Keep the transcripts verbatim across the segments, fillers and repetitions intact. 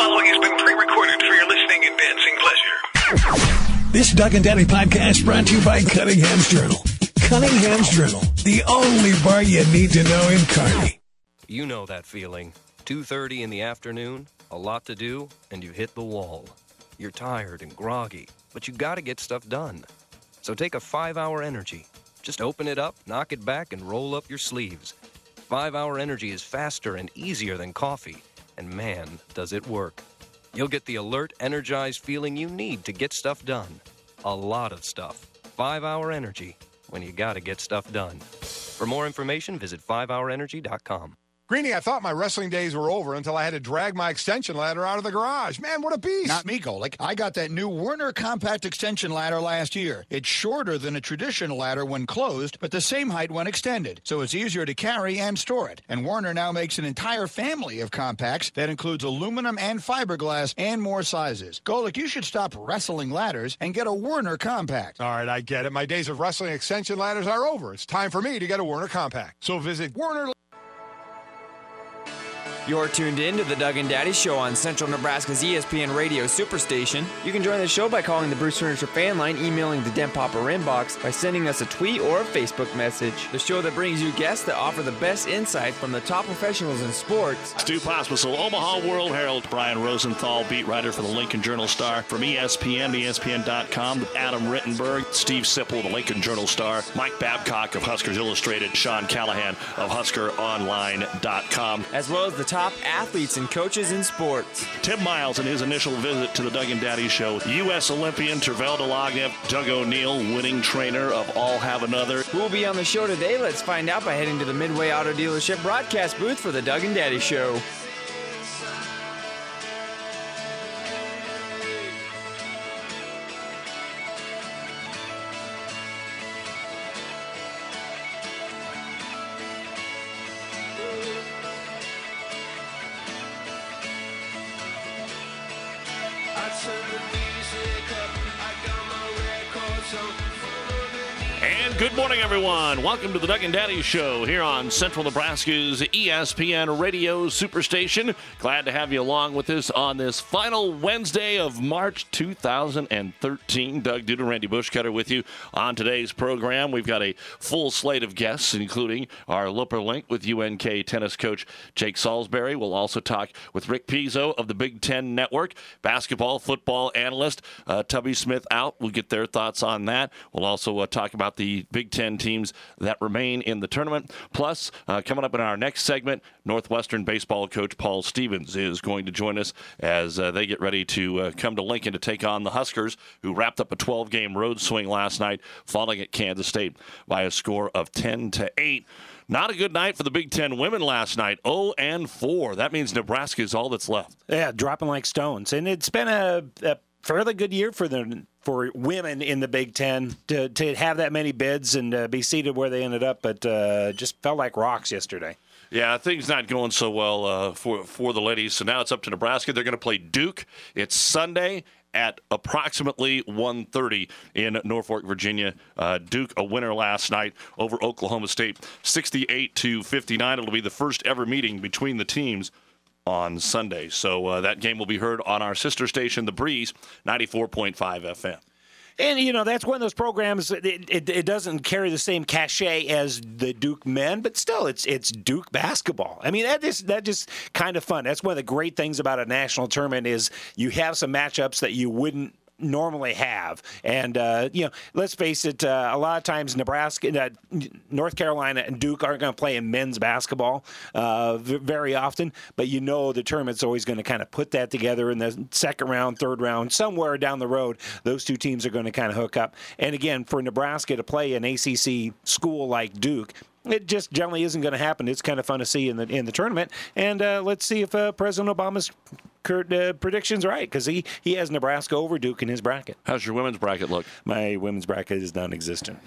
following has been pre-recorded for your listening and dancing pleasure. This Doug and Daddy podcast brought to you by Cunningham's Journal. Cunningham's Journal, the only bar you need to know in Kearney. You know that feeling. two thirty in the afternoon, a lot to do, and you hit the wall. You're tired and groggy, but you gotta get stuff done. So take a five-hour Energy. Just open it up, knock it back, and roll up your sleeves. five-hour Energy is faster and easier than coffee, and man, does it work. You'll get the alert, energized feeling you need to get stuff done. A lot of stuff. five-hour Energy, when you gotta get stuff done. For more information, visit five hour energy dot com. Greeny, I thought my wrestling days were over until I had to drag my extension ladder out of the garage. Man, what a beast. Not me, Golick. I got that new Werner compact extension ladder last year. It's shorter than a traditional ladder when closed, but the same height when extended, so it's easier to carry and store it. And Werner now makes an entire family of compacts that includes aluminum and fiberglass and more sizes. Golick, you should stop wrestling ladders and get a Werner compact. All right, I get it. My days of wrestling extension ladders are over. It's time for me to get a Werner compact. So visit Werner. You're tuned in to the Doug and Daddy Show on Central Nebraska's E S P N Radio Superstation. You can join the show by calling the Bruce Furniture fan line, emailing the Den Popper inbox, by sending us a tweet or a Facebook message. The show that brings you guests that offer the best insight from the top professionals in sports. Stu Pospisil, Omaha World Herald. Brian Rosenthal, beat writer for the Lincoln Journal-Star. From E S P N to E S P N dot com, Adam Rittenberg, Steve Sipple, the Lincoln Journal-Star, Mike Babcock of Huskers Illustrated, Sean Callahan of Husker Online dot com. As well as the top athletes and coaches in sports. Tim Miles in his initial visit to the Doug and Daddy Show. U S Olympian Tervel Delognev, Doug O'Neill, winning trainer of All Have Another. Who will be on the show today? Let's find out by heading to the Midway Auto Dealership broadcast booth for the Doug and Daddy Show. And good morning, everyone. Welcome to the Doug and Daddy Show here on Central Nebraska's E S P N Radio Superstation. Glad to have you along with us on this final Wednesday of March two thousand thirteen. Doug Duda, Randy Bushcutter with you on today's program. We've got a full slate of guests, including our Looper Link with U N K tennis coach Jake Salisbury. We'll also talk with Rick Pizzo of the Big Ten Network, basketball, football analyst. Uh, Tubby Smith out. We'll get their thoughts on that. We'll also uh, talk about the Big Ten teams that remain in the tournament. Plus, uh, coming up in our next segment, Northwestern baseball coach Paul Stevens is going to join us as uh, they get ready to uh, come to Lincoln to take on the Huskers, who wrapped up a twelve-game road swing last night, falling at Kansas State by a score of ten to eight. Not a good night for the Big Ten women last night, oh and four. That means Nebraska is all that's left. Yeah, dropping like stones. And it's been a, a fairly good year for the for women in the Big Ten to, to have that many bids and uh, be seated where they ended up, but uh, just felt like rocks yesterday. Yeah, things not going so well uh, for, for the ladies. So now it's up to Nebraska. They're going to play Duke. It's Sunday at approximately one thirty in Norfolk, Virginia. Uh, Duke, a winner last night over Oklahoma State, sixty-eight to fifty-nine. It'll be the first ever meeting between the teams on Sunday. So uh, that game will be heard on our sister station, The Breeze, ninety-four point five F M. And, you know, that's one of those programs, it, it, it doesn't carry the same cachet as the Duke men, but still, it's it's Duke basketball. I mean, that is that just kind of fun. That's one of the great things about a national tournament is you have some matchups that you wouldn't normally have. And, uh, you know, let's face it, uh, a lot of times Nebraska, uh, North Carolina and Duke aren't going to play in men's basketball uh, v- very often, but you know the tournament's always going to kind of put that together in the second round, third round, somewhere down the road, those two teams are going to kind of hook up. And again, for Nebraska to play an A C C school like Duke, it just generally isn't going to happen. It's kind of fun to see in the in the tournament. And uh, let's see if uh, President Obama's Kurt, uh, predictions right, because he, he has Nebraska over Duke in his bracket. How's your women's bracket look? My women's bracket is non-existent.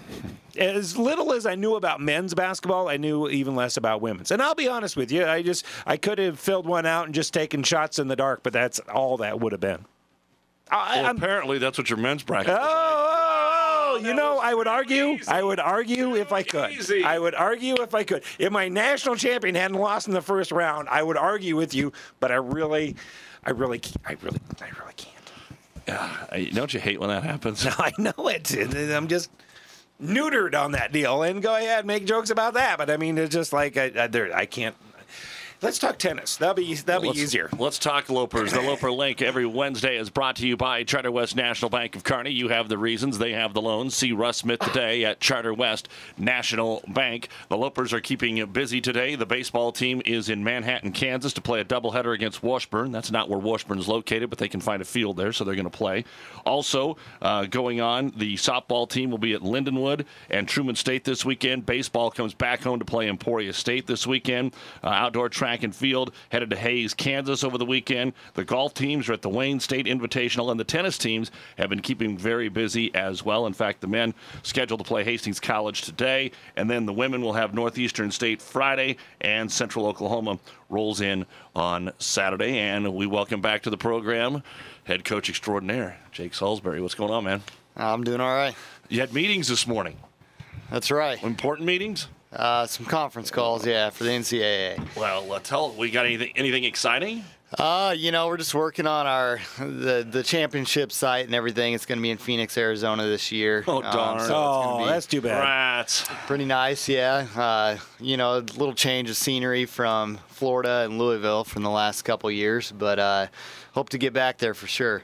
As little as I knew about men's basketball, I knew even less about women's. And I'll be honest with you, I just I could have filled one out and just taken shots in the dark, but that's all that would have been. I, well, apparently that's what your men's bracket oh, is like. Oh, oh, Well, you know, I would argue, easy. I would argue if I could. Easy. I would argue if I could. If my national champion hadn't lost in the first round, I would argue with you, but I really, I really, I really, I really can't. Uh, don't you hate when that happens? No, I know it. I'm just neutered on that deal, and go ahead and make jokes about that. But I mean, it's just like I, I, there, I can't. Let's talk tennis. That'll be that'll let's, be easier. Let's talk Lopers. The Loper Link every Wednesday is brought to you by Charter West National Bank of Kearney. You have the reasons, they have the loans. See Russ Smith today at Charter West National Bank. The Lopers are keeping busy today. The baseball team is in Manhattan, Kansas to play a doubleheader against Washburn. That's not where Washburn is located, but they can find a field there, so they're going to play. Also, uh, going on, the softball team will be at Lindenwood and Truman State this weekend. Baseball comes back home to play Emporia State this weekend. Uh, outdoor track and field headed to Hayes, Kansas over the weekend. The golf teams are at the Wayne State Invitational, and the tennis teams have been keeping very busy as well. In fact, the men scheduled to play Hastings College today, and then the women will have Northeastern State Friday, and Central Oklahoma rolls in on Saturday. And we welcome back to the program head coach extraordinaire, Jake Salisbury. What's going on, man? I'm doing all right. You had meetings this morning. That's right. Important meetings? Uh, some conference calls, yeah, for the N C double A. Well, uh, tell we got anything anything exciting? Uh, you know, we're just working on our the the championship site and everything. It's going to be in Phoenix, Arizona this year. Oh, darn. Um, so Oh, that's too bad. Rats. pretty nice, yeah. Uh, you know, a little change of scenery from Florida and Louisville from the last couple years, but uh, hope to get back there for sure.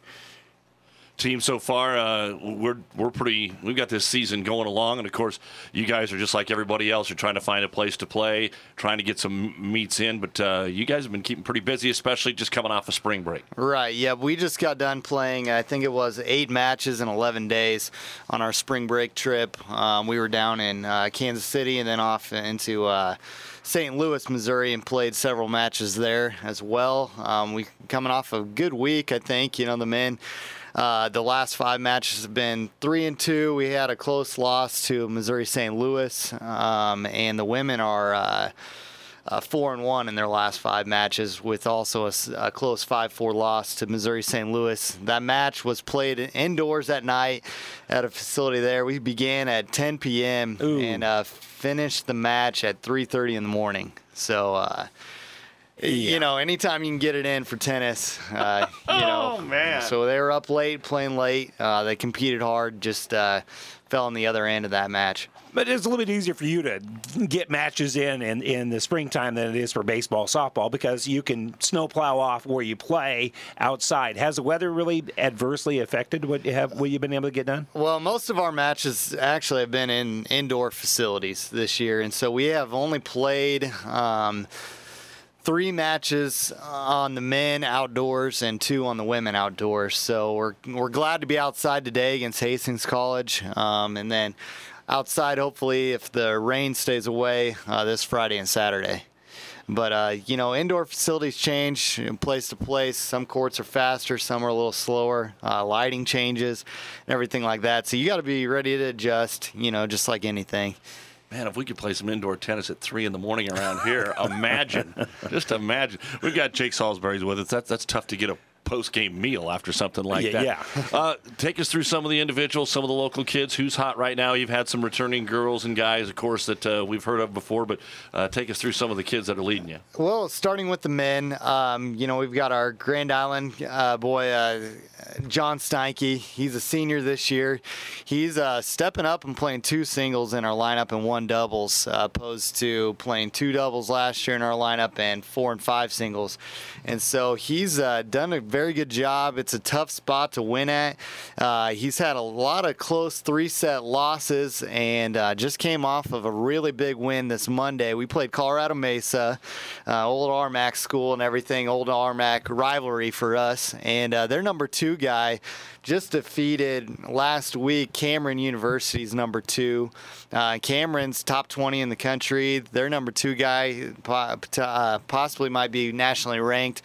Team so far, uh, we're we're pretty. We've got this season going along, and of course, you guys are just like everybody else. You're trying to find a place to play, trying to get some meets in. But uh, you guys have been keeping pretty busy, especially just coming off of spring break. Right, yeah, we just got done playing, I think it was eight matches in eleven days on our spring break trip. Um, we were down in uh, Kansas City and then off into uh, Saint Louis, Missouri, and played several matches there as well. Um, we coming off a good week, I think. You know, the men. Uh, the last five matches have been three and two. We had a close loss to Missouri Saint Louis, um, and the women are uh, uh, four and one in their last five matches, with also a, a close five four loss to Missouri Saint Louis. That match was played indoors that night at a facility there. We began at ten p.m. Ooh. and uh, finished the match at three thirty in the morning. So. Uh, Yeah. You know, anytime you can get it in for tennis, uh, you know. Oh, man. So they were up late, playing late. Uh, they competed hard, just uh, fell on the other end of that match. But it's a little bit easier for you to get matches in, in in the springtime than it is for baseball, softball, because you can snowplow off where you play outside. Has the weather really adversely affected what you have what you've been able to get done? Well, most of our matches actually have been in indoor facilities this year, and so we have only played um, three matches on the men outdoors and two on the women outdoors. So we're we're glad to be outside today against Hastings College, um, and then outside hopefully if the rain stays away uh, this Friday and Saturday. But, uh, you know, indoor facilities change place to place. Some courts are faster, some are a little slower. Uh, lighting changes and everything like that. So you got to be ready to adjust, you know, just like anything. Man, if we could play some indoor tennis at three in the morning around here, imagine. Just imagine. We've got Jake Salisbury with us. That's, that's tough to get a post-game meal after something like Yeah, that. yeah. uh, take us through some of the individuals, some of the local kids. Who's hot right now? You've had some returning girls and guys, of course, that uh, we've heard of before, but uh, take us through some of the kids that are leading you. Well, starting with the men, um, you know, we've got our Grand Island uh, boy, uh, John Steinke. He's a senior this year. He's uh, stepping up and playing two singles in our lineup and one doubles, uh, opposed to playing two doubles last year in our lineup and four and five singles. And so he's uh, done a very good job. It's a tough spot to win at. Uh, he's had a lot of close three-set losses and uh, just came off of a really big win this Monday. We played Colorado Mesa, uh, old R M A C school and everything, old R M A C rivalry for us. And uh, their number two guy just defeated last week Cameron University's number two. Uh, Cameron's top twenty in the country. Their number two guy po- uh, possibly might be nationally ranked.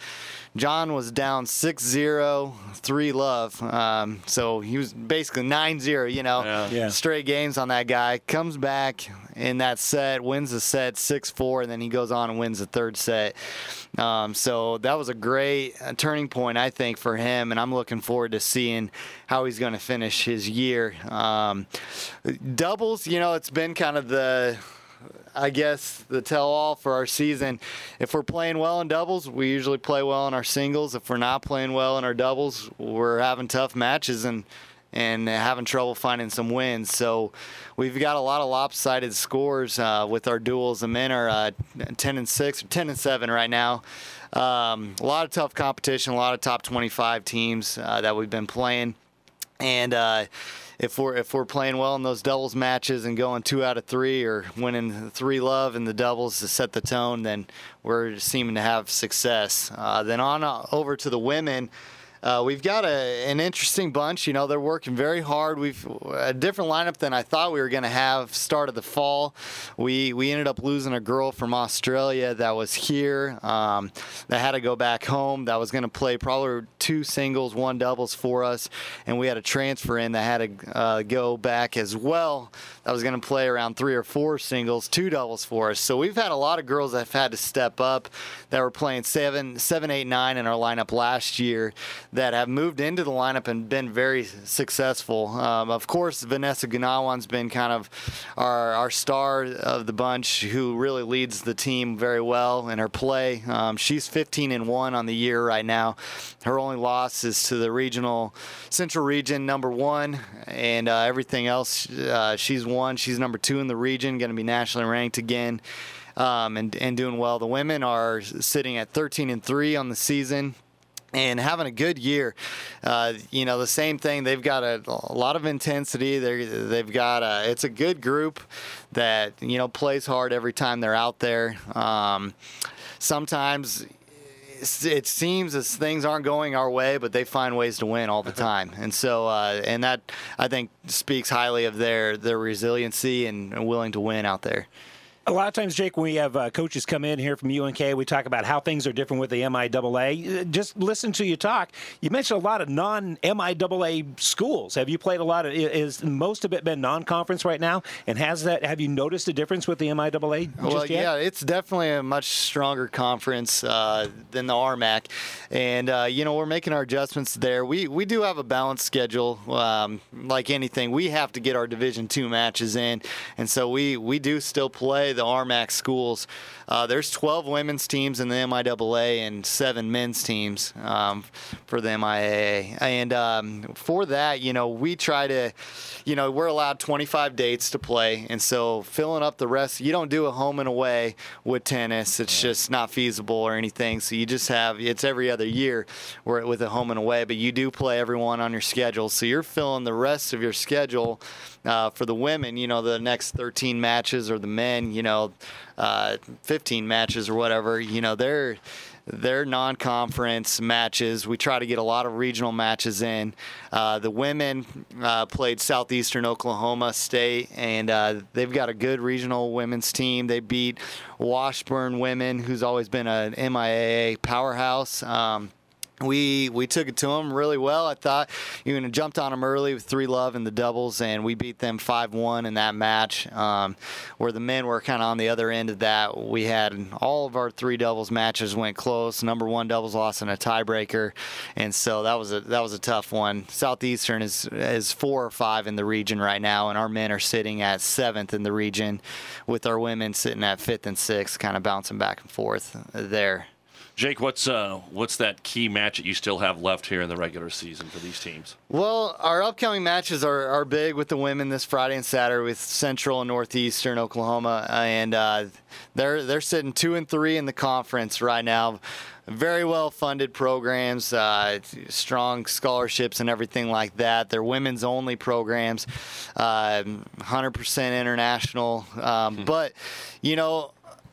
John was down six zero, three love. Um, so he was basically nine zero, you know, Yeah. Yeah. straight games on that guy. Comes back in that set, wins the set six four, and then he goes on and wins the third set. Um, so that was a great uh, turning point, I think, for him, and I'm looking forward to seeing how he's going to finish his year. Um, doubles, you know, it's been kind of the, I guess, the tell-all for our season. If we're playing well in doubles, we usually play well in our singles. If we're not playing well in our doubles, we're having tough matches and and having trouble finding some wins. So we've got a lot of lopsided scores uh, with our duels. The men are uh, ten and six, or ten and seven right now. Um, a lot of tough competition, a lot of top twenty-five teams uh, that we've been playing. And uh, if we're if we're playing well in those doubles matches and going two out of three or winning three love in the doubles to set the tone, then we're seeming to have success. Uh, then on uh, over to the women. Uh, we've got a, an interesting bunch. You know, they're working very hard. We've a different lineup than I thought we were going to have start of the fall. We we ended up losing a girl from Australia that was here um, that had to go back home. That was going to play probably two singles, one doubles for us, and we had a transfer in that had to uh, go back as well. That was going to play around three or four singles, two doubles for us. So we've had a lot of girls that have had to step up that were playing seven, seven, eight, nine in our lineup last year, that have moved into the lineup and been very successful. Um, of course, Vanessa Ganawan's been kind of our, our star of the bunch, who really leads the team very well in her play. Um, she's fifteen and one on the year right now. Her only loss is to the regional Central Region number one, and uh, everything else uh, she's won. She's number two in the region, going to be nationally ranked again, um, and, and doing well. The women are sitting at thirteen and three on the season and having a good year. Uh, you know, the same thing. They've got a, a lot of intensity. They they've got a, it's a good group that, you know, plays hard every time they're out there. Um, sometimes it seems as things aren't going our way, but they find ways to win all the time. And so, uh, and that, I think, speaks highly of their, their resiliency and, and willing to win out there. A lot of times, Jake, when we have uh, coaches come in here from U N K, we talk about how things are different with the M I A A. Just listen to you talk. You mentioned a lot of non-M I A A schools. Have you played a lot of? Is most of it been non-conference right now? And has that? Have you noticed a difference with the M I A A? Just well, yet? yeah, it's definitely a much stronger conference uh, than the R M A C, and uh, you know, we're making our adjustments there. We we do have a balanced schedule. Um, like anything, we have to get our Division two matches in, and so we we do still play the R M A C schools. Uh, there's twelve women's teams in the M I A A and seven men's teams um, for the M I A A. And um, for that, you know, we try to, you know, we're allowed twenty-five dates to play. And so filling up the rest, you don't do a home and away with tennis. It's just not feasible or anything. So you just have, it's every other year where with a home and away, but you do play everyone on your schedule. So you're filling the rest of your schedule uh, for the women, you know, the next thirteen matches, or the men, you know, uh, fifteen matches or whatever, you know, they're they're non-conference matches. We try to get a lot of regional matches in. Uh, the women uh, played Southeastern Oklahoma State, and uh, they've got a good regional women's team. They beat Washburn Women, who's always been an M I A A powerhouse. Um, We we took it to them really well. I thought you know jumped on them early with three love in the doubles, and we beat them five one in that match. Um, where the men were kind of on the other end of that. We had all of our three doubles matches went close. Number one doubles lost in a tiebreaker, and so that was a that was a tough one. Southeastern is is four or five in the region right now, and our men are sitting at seventh in the region, with our women sitting at fifth and sixth, kind of bouncing back and forth there. Jake, what's uh, what's that key match that you still have left here in the regular season for these teams? Well, our upcoming matches are, are big with the women this Friday and Saturday with Central and Northeastern Oklahoma, and uh, they're they're sitting two and three in the conference right now. Very well funded programs, uh, strong scholarships and everything like that. They're women's only programs, uh, one hundred percent international. Um, hmm. But you know,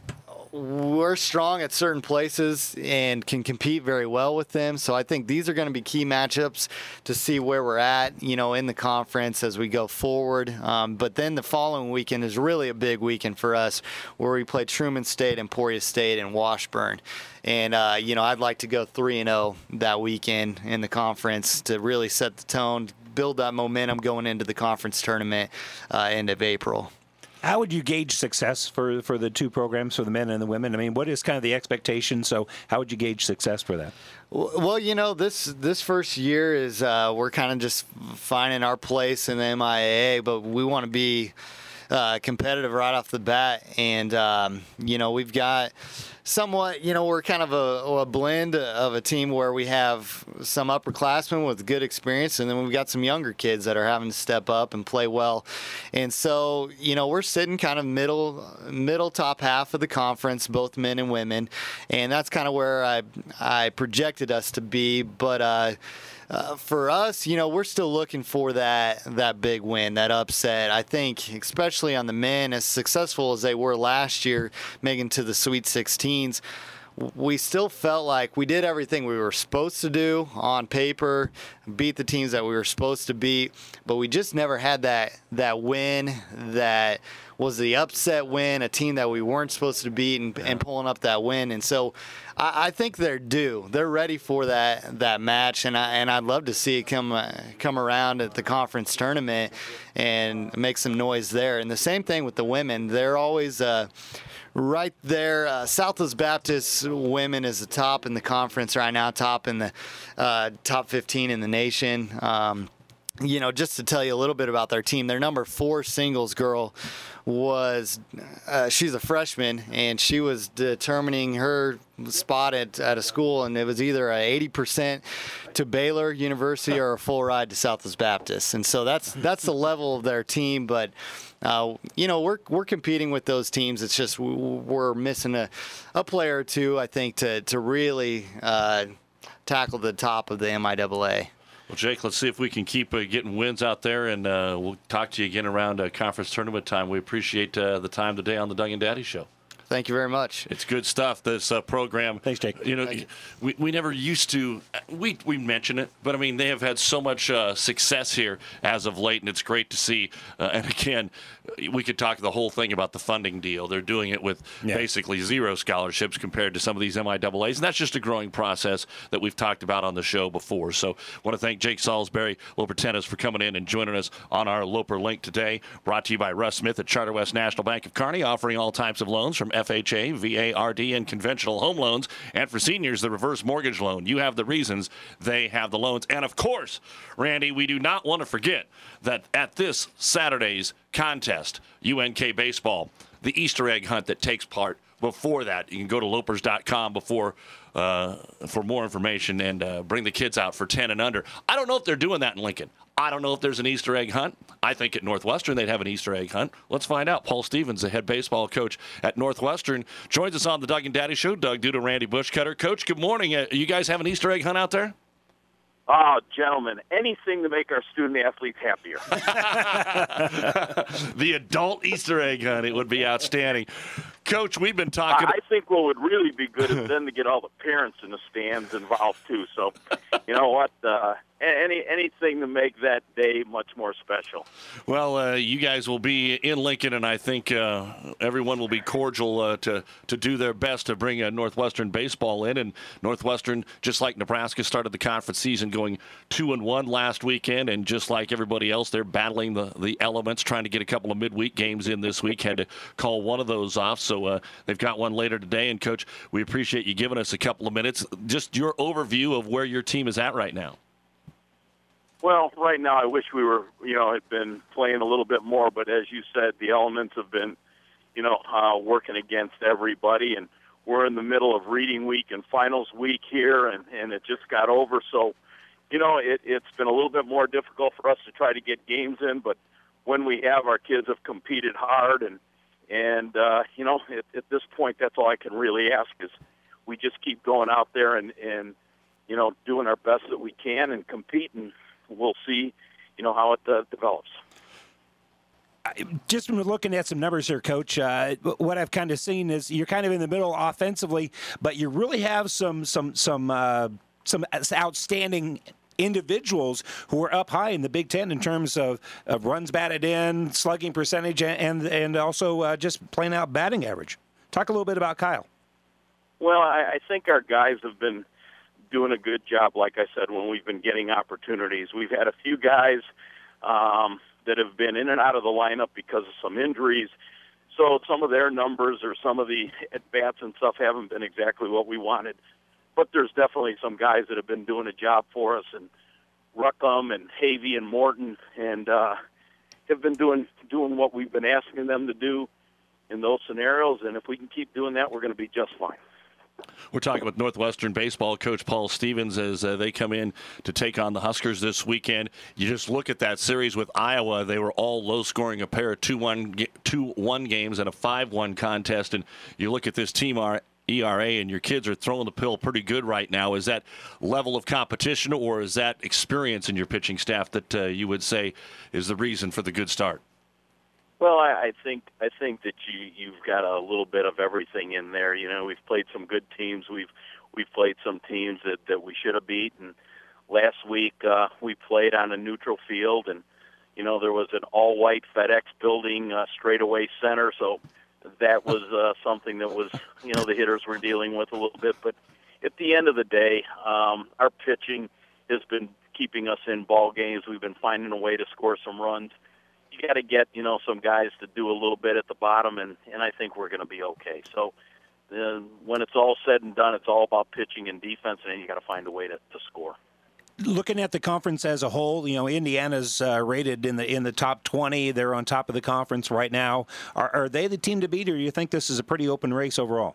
we're strong at certain places and can compete very well with them. So I think these are going to be key matchups to see where we're at, you know, in the conference as we go forward. Um, but then the following weekend is really a big weekend for us, where we play Truman State, Emporia State, and Washburn. And, uh, you know, I'd like to go three and oh that weekend in the conference to really set the tone, build that momentum going into the conference tournament uh, end of April. How would you gauge success for, for the two programs, for the men and the women? I mean, what is kind of the expectation? So how would you gauge success for that? Well, you know, this this first year is uh, we're kind of just finding our place in the M I A A, but we want to be uh, competitive right off the bat. And, um, you know, we've got somewhat, you know, we're kind of a, a blend of a team where we have some upperclassmen with good experience, and then we've got some younger kids that are having to step up and play well. And so, you know, we're sitting kind of middle, middle top half of the conference, both men and women, and that's kind of where I, I projected us to be. But uh, uh, for us, you know, we're still looking for that that big win, that upset. I think, especially on the men, as successful as they were last year, making to the Sweet sixteen, we still felt like we did everything we were supposed to do on paper, beat the teams that we were supposed to beat, but we just never had that that win that was the upset win, a team that we weren't supposed to beat, and, and pulling up that win. And so I, I think they're due. They're ready for that that match, and I and I'd love to see it come uh, come around at the conference tournament and make some noise there. And the same thing with the women. They're always uh, right there. Uh, Southwest Baptist women is the top in the conference right now, top in the uh, top fifteen in the nation. Um, you know, just to tell you a little bit about their team, their number four singles girl was, uh, she's a freshman, and she was determining her spot at, at a school, and it was either a eighty percent to Baylor University or a full ride to Southwest Baptist. And so that's that's the level of their team. But uh, you know, we're we're competing with those teams. It's just we're missing a, a player or two, I think, to to really uh, tackle the top of the M I A A. Well, Jake, let's see if we can keep uh, getting wins out there, and uh, we'll talk to you again around uh, conference tournament time. We appreciate uh, the time today on the Doug and Daddy Show. Thank you very much. It's good stuff, this uh, program. Thanks, Jake. You know, Thank you. we, we never used to, we, we mention it, but I mean, they have had so much uh, success here as of late, and it's great to see. Uh, and again, we could talk the whole thing about the funding deal. They're doing it with yeah. basically zero scholarships compared to some of these M I A As, and that's just a growing process that we've talked about on the show before. So I want to thank Jake Salisbury, Loper Tennis, for coming in and joining us on our Loper Link today. Brought to you by Russ Smith at Charter West National Bank of Kearney, offering all types of loans from F H A, V A R D, and conventional home loans. And for seniors, the reverse mortgage loan. You have the reasons, they have the loans. And of course, Randy, we do not want to forget that at this Saturday's contest, U N K baseball, the Easter egg hunt that takes part. Before that, you can go to lopers dot com before uh, for more information and uh, bring the kids out for ten and under. I don't know if they're doing that in Lincoln. I don't know if there's an Easter egg hunt. I think at Northwestern they'd have an Easter egg hunt. Let's find out. Paul Stevens, the head baseball coach at Northwestern, joins us on the Doug and Daddy Show. Doug Duda, Randy Bushcutter. Coach, good morning. Uh, you guys have an Easter egg hunt out there? Oh, gentlemen, anything to make our student athletes happier. The adult Easter egg hunt, it would be outstanding. Coach, we've been talking. I think what would really be good is then to get all the parents in the stands involved, too. So, you know what? Uh, any anything to make that day much more special. Well, uh, you guys will be in Lincoln, and I think uh, everyone will be cordial uh, to, to do their best to bring uh, Northwestern baseball in. And Northwestern, just like Nebraska, started the conference season going two and one last weekend, and just like everybody else, they're battling the, the elements, trying to get a couple of midweek games in this week. Had to call one of those off, so uh, they've got one later today. And, Coach, we appreciate you giving us a couple of minutes. Just your overview of where your team is at right now. Well, right now I wish we were, you know, had been playing a little bit more, but as you said, the elements have been, you know, uh, working against everybody, and we're in the middle of reading week and finals week here, and, and it just got over. So, you know, it, it's been a little bit more difficult for us to try to get games in, but when we have, our kids have competed hard, and, and uh, you know, at, at this point, that's all I can really ask is we just keep going out there and, and, you know, doing our best that we can and compete, and we'll see, you know, how it uh, develops. just from looking at some numbers here, Coach, uh, what I've kind of seen is you're kind of in the middle offensively, but you really have some some some uh, some outstanding individuals who are up high in the Big Ten in terms of, of runs batted in, slugging percentage, and and also uh, just plain out batting average. Talk a little bit about Kyle. Well, I, I think our guys have been doing a good job, like I said, when we've been getting opportunities. We've had a few guys um, that have been in and out of the lineup because of some injuries. So some of their numbers or some of the at-bats and stuff haven't been exactly what we wanted. But there's definitely some guys that have been doing a job for us, and Ruckham and Havey and Morton, and uh, have been doing doing what we've been asking them to do in those scenarios. And if we can keep doing that, we're going to be just fine. We're talking with Northwestern baseball coach Paul Stevens as uh, they come in to take on the Huskers this weekend. You just look at that series with Iowa. They were all low-scoring, a pair of two one games and a five one contest. And you look at this team, our E R A, and your kids are throwing the pill pretty good right now. Is that level of competition, or is that experience in your pitching staff that uh, you would say is the reason for the good start? Well, I, I think I think that you you've got a little bit of everything in there. You know, we've played some good teams. We've we've played some teams that, that we should have beaten. Last week uh, we played on a neutral field, and you know there was an all-white FedEx building uh, straightaway center, so that was uh, something that was you know the hitters were dealing with a little bit. But at the end of the day, um, our pitching has been keeping us in ball games. We've been finding a way to score some runs. You got to get, you know, some guys to do a little bit at the bottom, and, and I think we're going to be okay. So uh, when it's all said and done, it's all about pitching and defense, and then you got to find a way to, to score. Looking at the conference as a whole, you know, Indiana's uh, rated in the in the top twenty. They're on top of the conference right now. Are, are they the team to beat, or do you think this is a pretty open race overall?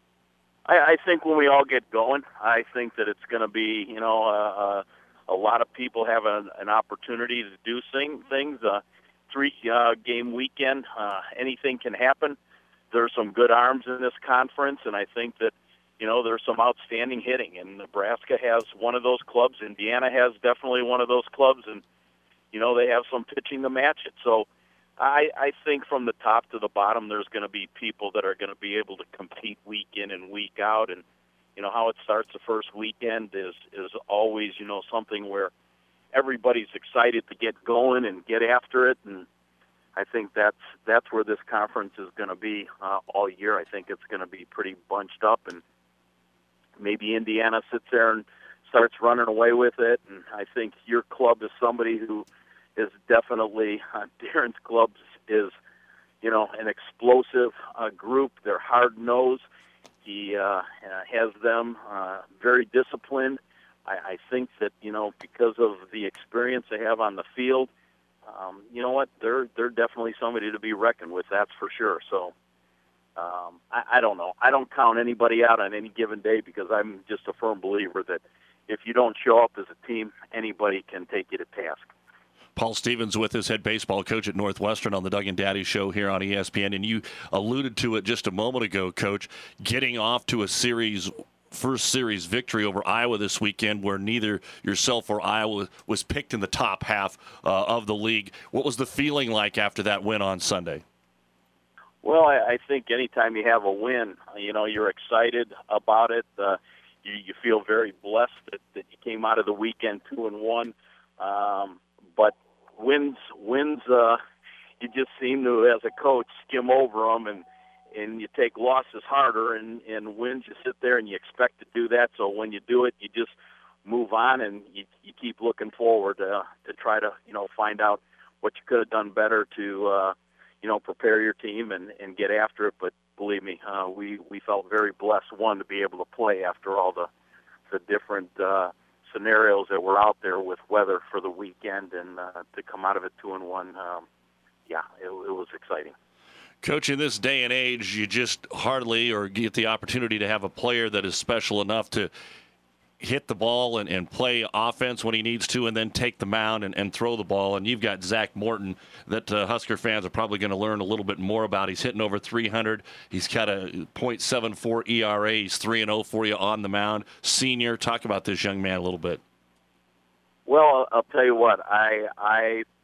I, I think when we all get going, I think that it's going to be, you know, uh, uh, a lot of people have an, an opportunity to do sing, things. Uh, Three-game uh, weekend, uh, anything can happen. There's some good arms in this conference, and I think that, you know, there's some outstanding hitting. And Nebraska has one of those clubs. Indiana has definitely one of those clubs, and, you know, they have some pitching to match it. So I, I think from the top to the bottom, there's going to be people that are going to be able to compete week in and week out. And, you know, how it starts the first weekend is, is always, you know, something where everybody's excited to get going and get after it, and I think that's that's where this conference is going to be uh, all year. I think it's going to be pretty bunched up, and maybe Indiana sits there and starts running away with it. And I think your club is somebody who is definitely uh, Darren's club is, you know, an explosive uh, group. They're hard nosed. He uh, uh, has them uh, very disciplined. I think that, you know, because of the experience they have on the field, um, you know what, they're they're definitely somebody to be reckoned with, that's for sure. So um, I, I don't know. I don't count anybody out on any given day because I'm just a firm believer that if you don't show up as a team, anybody can take you to task. Paul Stevens with us, head baseball coach at Northwestern on the Doug and Daddy Show here on E S P N. And you alluded to it just a moment ago, Coach, getting off to a series first series victory over Iowa this weekend, where neither yourself or Iowa was picked in the top half uh, of the league. What was the feeling like after that win on Sunday? Well, I, I think anytime you have a win, you know, you're excited about it. Uh, you, you feel very blessed that, that you came out of the weekend two and one. Um, but wins, wins, uh, you just seem to, as a coach, skim over them, and and you take losses harder, and, and wins you sit there and you expect to do that. So when you do it, you just move on, and you, you keep looking forward uh, to try to, you know, find out what you could have done better to, uh, you know, prepare your team and, and get after it. But believe me, uh, we, we felt very blessed, one, to be able to play after all the, the different uh, scenarios that were out there with weather for the weekend, and uh, to come out of it two and one, um, yeah, it, it was exciting. Coach, in this day and age, you just hardly or get the opportunity to have a player that is special enough to hit the ball and, and play offense when he needs to, and then take the mound and, and throw the ball. And you've got Zach Morton that uh, Husker fans are probably going to learn a little bit more about. He's hitting over three hundred. He's got a point seven four E R A. He's three and oh for you on the mound. Senior, talk about this young man a little bit. Well, I'll tell you what, I I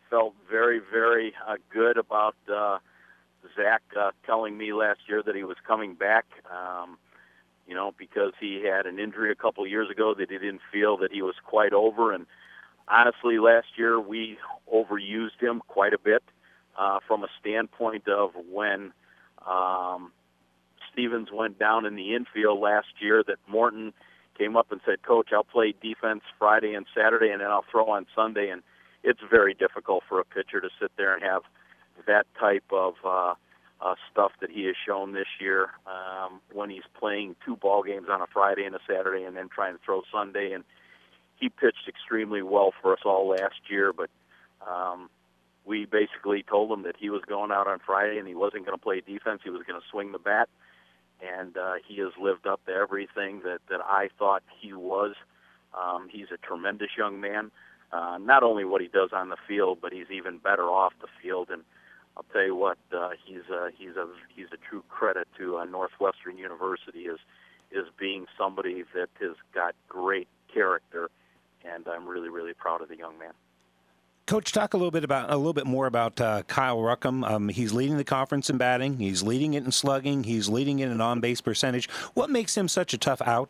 felt very, very uh, good about uh, Zach uh, telling me last year that he was coming back, um, you know, because he had an injury a couple years ago that he didn't feel that he was quite over. And honestly, last year we overused him quite a bit uh, from a standpoint of when um, Stevens went down in the infield last year, that Morton came up and said, Coach, I'll play defense Friday and Saturday, and then I'll throw on Sunday. And it's very difficult for a pitcher to sit there and have that type of uh, uh, stuff that he has shown this year um, when he's playing two ball games on a Friday and a Saturday and then trying to throw Sunday. And he pitched extremely well for us all last year, but um, we basically told him that he was going out on Friday and he wasn't going to play defense. He was going to swing the bat, and uh, he has lived up to everything that, that I thought he was. Um, he's a tremendous young man. Uh, not only what he does on the field, but he's even better off the field. And I'll tell you what, uh, he's a, he's a he's a true credit to uh, Northwestern University is is being somebody that has got great character, and I'm really really proud of the young man. Coach, talk a little bit about a little bit more about uh, Kyle Ruckham. Um, he's leading the conference in batting. He's leading it in slugging. He's leading it in on-base percentage. What makes him such a tough out?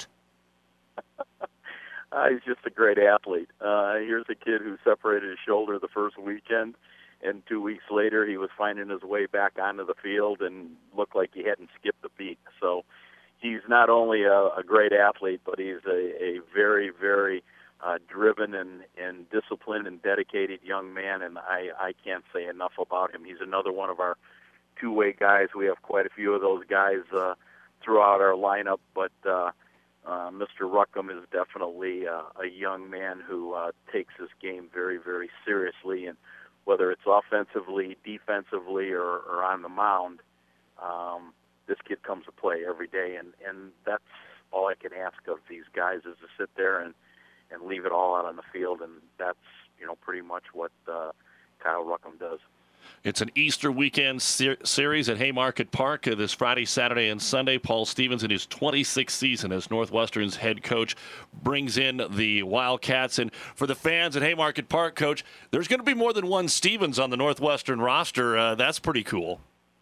Uh, he's just a great athlete. Uh, here's a kid who separated his shoulder the first weekend, and two weeks later he was finding his way back onto the field and looked like he hadn't skipped a beat. So he's not only a, a great athlete, but he's a, a very, very uh, driven and, and disciplined and dedicated young man, and I, I can't say enough about him. He's another one of our two-way guys. We have quite a few of those guys uh, throughout our lineup, but uh, Uh, Mister Ruckham is definitely uh, a young man who uh, takes his game very, very seriously, and whether it's offensively, defensively, or, or on the mound, um, this kid comes to play every day, and, and that's all I can ask of these guys is to sit there and, and leave it all out on the field, and that's, you know, pretty much what uh, Kyle Ruckham does. It's an Easter weekend ser- series at Haymarket Park uh, this Friday, Saturday, and Sunday. Paul Stevens, in his twenty-sixth season as Northwestern's head coach, brings in the Wildcats. And for the fans at Haymarket Park, Coach, there's going to be more than one Stevens on the Northwestern roster. Uh, that's pretty cool.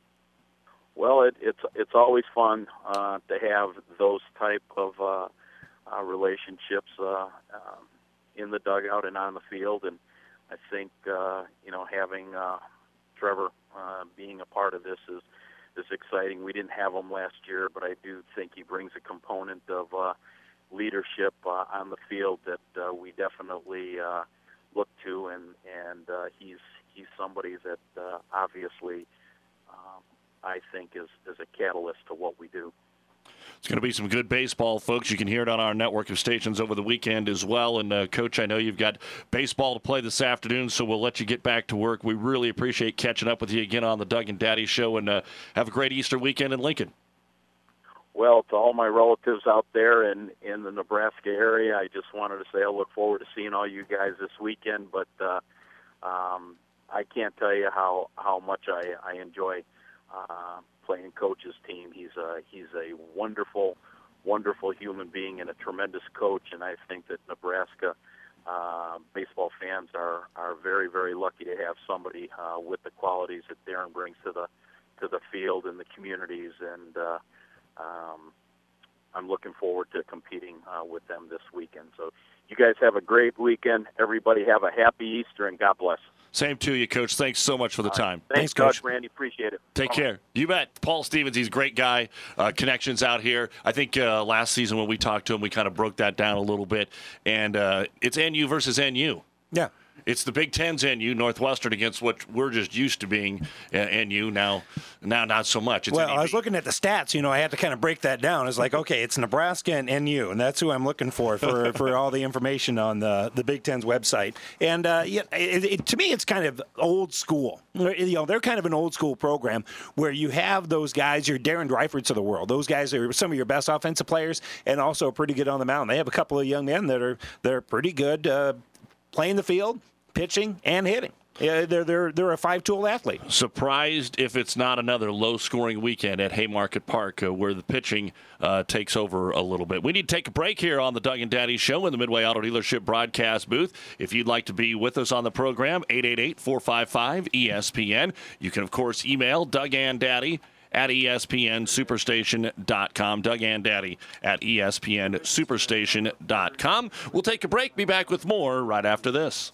Well, it, it's it's always fun uh, to have those type of uh, uh, relationships uh, uh, in the dugout and on the field. And I think, uh, you know, having uh, Trevor uh, being a part of this is is exciting. We didn't have him last year, but I do think he brings a component of uh, leadership uh, on the field that uh, we definitely uh, look to, and and uh, he's he's somebody that uh, obviously um, I think is is a catalyst to what we do. It's going to be some good baseball, folks. You can hear it on our network of stations over the weekend as well. And, uh, Coach, I know you've got baseball to play this afternoon, so we'll let you get back to work. We really appreciate catching up with you again on the Doug and Daddy Show, and uh, have a great Easter weekend in Lincoln. Well, to all my relatives out there in, in the Nebraska area, I just wanted to say I look forward to seeing all you guys this weekend. But uh, um, I can't tell you how, how much I, I enjoy uh, playing Coach's team. He's a, he's a wonderful, wonderful human being and a tremendous coach, and I think that Nebraska uh, baseball fans are, are very, very lucky to have somebody uh, with the qualities that Darren brings to the to the field and the communities, and uh, um, I'm looking forward to competing uh, with them this weekend. So you guys have a great weekend. Everybody have a happy Easter, and God bless. Same to you, Coach. Thanks so much for the time. Right. Thanks, Thanks, Coach. Randy. Appreciate it. Take Bye. care. You bet. Paul Stevens, he's a great guy. Uh, connections out here. I think uh, last season when we talked to him, we kind of broke that down a little bit. And uh, it's N U versus N U. Yeah. It's the Big Ten's N U, Northwestern, against what we're just used to being uh, N U. Now, now not so much. It's well, N E B. I was looking at the stats. You know, I had to kind of break that down. It's like, okay, it's Nebraska and N U, and that's who I'm looking for for, for all the information on the, the Big Ten's website. And uh, yeah, it, it, to me, it's kind of old school. You know, they're kind of an old school program where you have those guys, your Darren Dreiferts of the world. Those guys are some of your best offensive players and also pretty good on the mound. They have a couple of young men that are that are pretty good uh, playing the field, pitching, and hitting. Yeah, they're they're they're a five-tool athlete. Surprised if it's not another low-scoring weekend at Haymarket Park uh, where the pitching uh, takes over a little bit. We need to take a break here on the Doug and Daddy Show in the Midway Auto Dealership broadcast booth. If you'd like to be with us on the program, eight eight eight, four five five, E S P N. You can, of course, email Doug and Daddy at E S P N Superstation dot com. Doug and Daddy at E S P N Superstation dot com. We'll take a break. Be back with more right after this.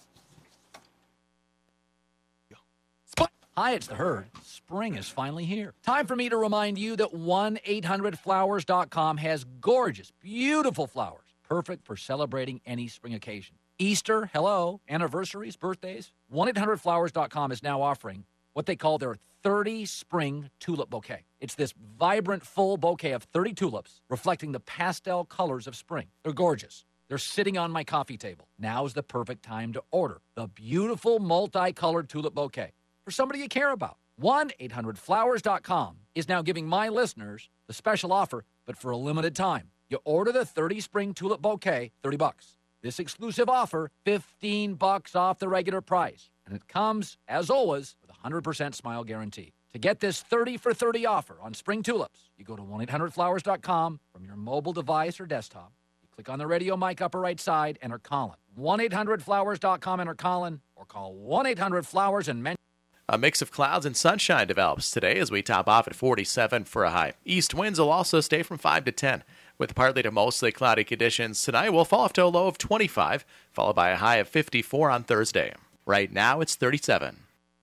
Hi, it's the Herd. Spring is finally here. Time for me to remind you that one eight hundred flowers dot com has gorgeous, beautiful flowers, perfect for celebrating any spring occasion. Easter, hello, anniversaries, birthdays. one eight hundred flowers dot com is now offering what they call their thirty spring tulip bouquet. It's this vibrant, full bouquet of thirty tulips reflecting the pastel colors of spring. They're gorgeous. They're sitting on my coffee table. Now's the perfect time to order the beautiful multicolored tulip bouquet for somebody you care about. one eight hundred flowers dot com is now giving my listeners the special offer, but for a limited time. You order the thirty spring tulip bouquet, thirty bucks. This exclusive offer, fifteen bucks off the regular price. And it comes, as always, with a one hundred percent smile guarantee. To get this thirty for thirty offer on spring tulips, you go to one eight hundred flowers dot com from your mobile device or desktop. You click on the radio mic upper right side, enter Colin. one eight hundred flowers dot com, enter Colin, or call one eight hundred flowers and mention. A mix of clouds and sunshine develops today as we top off at forty-seven for a high. East winds will also stay from five to ten. With partly to mostly cloudy conditions tonight, we'll fall off to a low of twenty-five, followed by a high of fifty-four on Thursday. Right now, it's thirty-seven.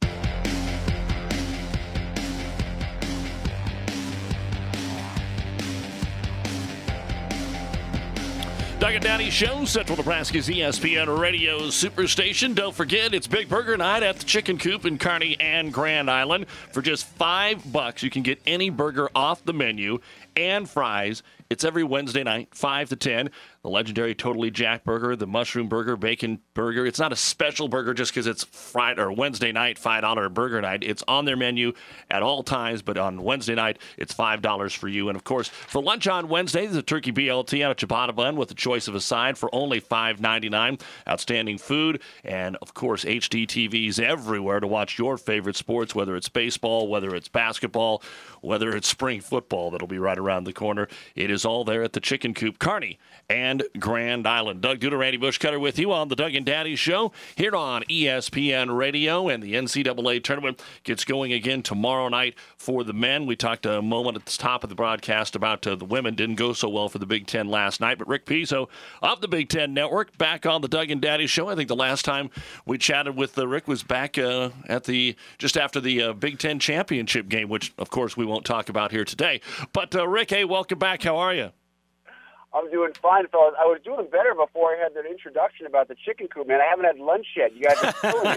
Doug and Daddy Show, Central Nebraska's E S P N Radio Superstation. Don't forget, it's Big Burger Night at the Chicken Coop in Kearney and Grand Island. For just five bucks, you can get any burger off the menu and fries. It's every Wednesday night, five to ten. The legendary Totally Jack Burger, the Mushroom Burger, Bacon Burger. It's not a special burger just because it's Friday or Wednesday night, five dollars burger night. It's on their menu at all times, but on Wednesday night, it's five dollars for you. And, of course, for lunch on Wednesday, there's a turkey B L T on a ciabatta bun with a choice of a side for only five ninety-nine. Outstanding food and, of course, H D T Vs everywhere to watch your favorite sports, whether it's baseball, whether it's basketball, whether it's spring football that'll be right around the corner. It is all there at the Chicken Coop, Kearney and Grand Island. Doug Duda, Randy Bushcutter with you on the Doug and Daddy Show here on E S P N Radio. And the N C double A tournament gets going again tomorrow night for the men. We talked a moment at the top of the broadcast about uh, the women. Didn't go so well for the Big Ten last night. But Rick Pizzo of the Big Ten Network back on the Doug and Daddy Show. I think the last time we chatted with uh, Rick was back uh, at the just after the uh, Big Ten championship game, which, of course, we won't talk about here today. But, uh, Rick, hey, welcome back. How are you? I'm doing fine, fellas. I was doing better before I had that introduction about the chicken coop, man. I haven't had lunch yet. You guys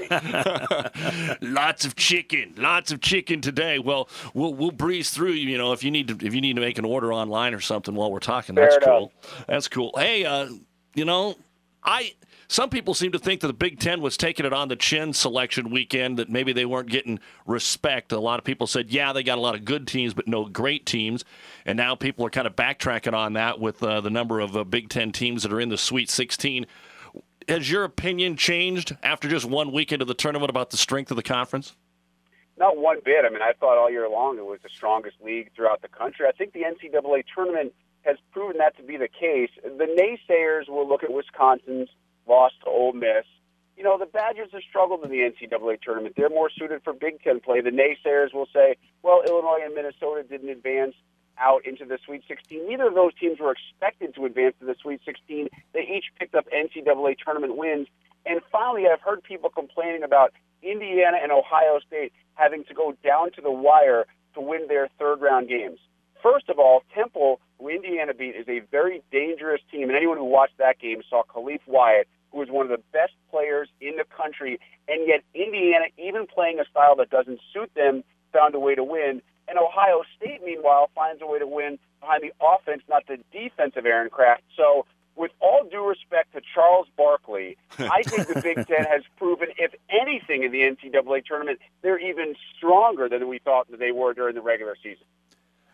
are killing me. Lots of chicken, lots of chicken today. Well, we'll we'll breeze through. You know, if you need to if you need to make an order online or something while we're talking, Fair that's enough. cool. That's cool. Hey, uh, you know, I. Some people seem to think that the Big Ten was taking it on the chin selection weekend, that maybe they weren't getting respect. A lot of people said, yeah, they got a lot of good teams, but no great teams. And now people are kind of backtracking on that with uh, the number of uh, Big Ten teams that are in the Sweet sixteen. Has your opinion changed after just one weekend of the tournament about the strength of the conference? Not one bit. I mean, I thought all year long it was the strongest league throughout the country. I think the N C double A tournament has proven that to be the case. The naysayers will look at Wisconsin's lost to Ole Miss. You know, the Badgers have struggled in the N C double A tournament. They're more suited for Big Ten play. The naysayers will say, well, Illinois and Minnesota didn't advance out into the Sweet sixteen. Neither of those teams were expected to advance to the Sweet sixteen. They each picked up N C double A tournament wins. And finally, I've heard people complaining about Indiana and Ohio State having to go down to the wire to win their third-round games. First of all, Temple, who Indiana beat, is a very dangerous team, and anyone who watched that game saw Khalif Wyatt, who was one of the best players in the country, and yet Indiana, even playing a style that doesn't suit them, found a way to win. And Ohio State, meanwhile, finds a way to win behind the offense, not the defense of Aaron Craft. So, with all due respect to Charles Barkley, I think the Big Ten has proven, if anything, in the N C double A tournament, they're even stronger than we thought that they were during the regular season.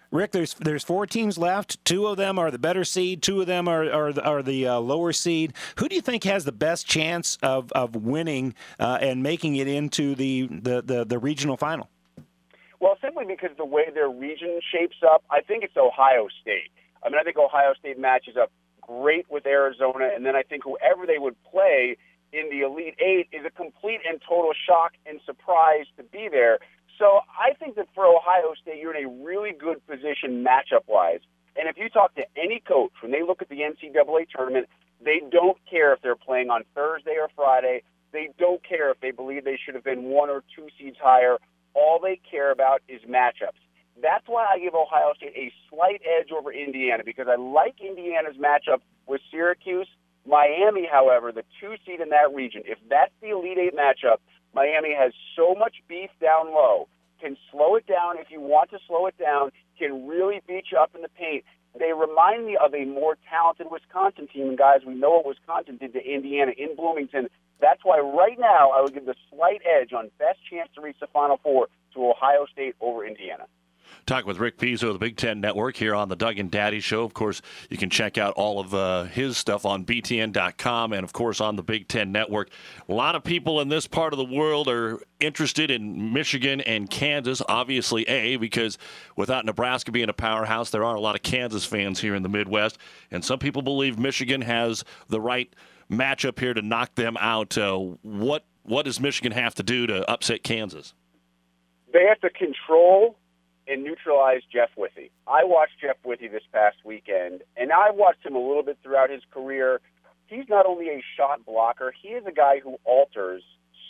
Rick, there's there's four teams left. Two of them are the better seed. Two of them are are the, are the uh, lower seed. Who do you think has the best chance of of winning uh, and making it into the, the, the, the regional final? Well, simply because the way their region shapes up, I think it's Ohio State. I mean, I think Ohio State matches up great with Arizona, and then I think whoever they would play in the Elite Eight is a complete and total shock and surprise to be there. So I think that for Ohio State, you're in a really good position matchup-wise. And if you talk to any coach, when they look at the N C double A tournament, they don't care if they're playing on Thursday or Friday. They don't care if they believe they should have been one or two seeds higher. All they care about is matchups. That's why I give Ohio State a slight edge over Indiana, because I like Indiana's matchup with Syracuse. Miami, however, the two seed in that region, if that's the Elite Eight matchup, Miami has so much beef down low, can slow it down if you want to slow it down, can really beat you up in the paint. They remind me of a more talented Wisconsin team, and guys, we know what Wisconsin did to Indiana in Bloomington. That's why right now I would give the slight edge on best chance to reach the Final Four to Ohio State over Indiana. Talking with Rick Pizzo of the Big Ten Network here on the Doug and Daddy Show. Of course, you can check out all of uh, his stuff on B T N dot com and, of course, on the Big Ten Network. A lot of people in this part of the world are interested in Michigan and Kansas, obviously, A, because without Nebraska being a powerhouse, there are a lot of Kansas fans here in the Midwest, and some people believe Michigan has the right matchup here to knock them out. Uh, what what does Michigan have to do to upset Kansas? They have to control and neutralize Jeff Withey. I watched Jeff Withey this past weekend, and I've watched him a little bit throughout his career. He's not only a shot blocker, he is a guy who alters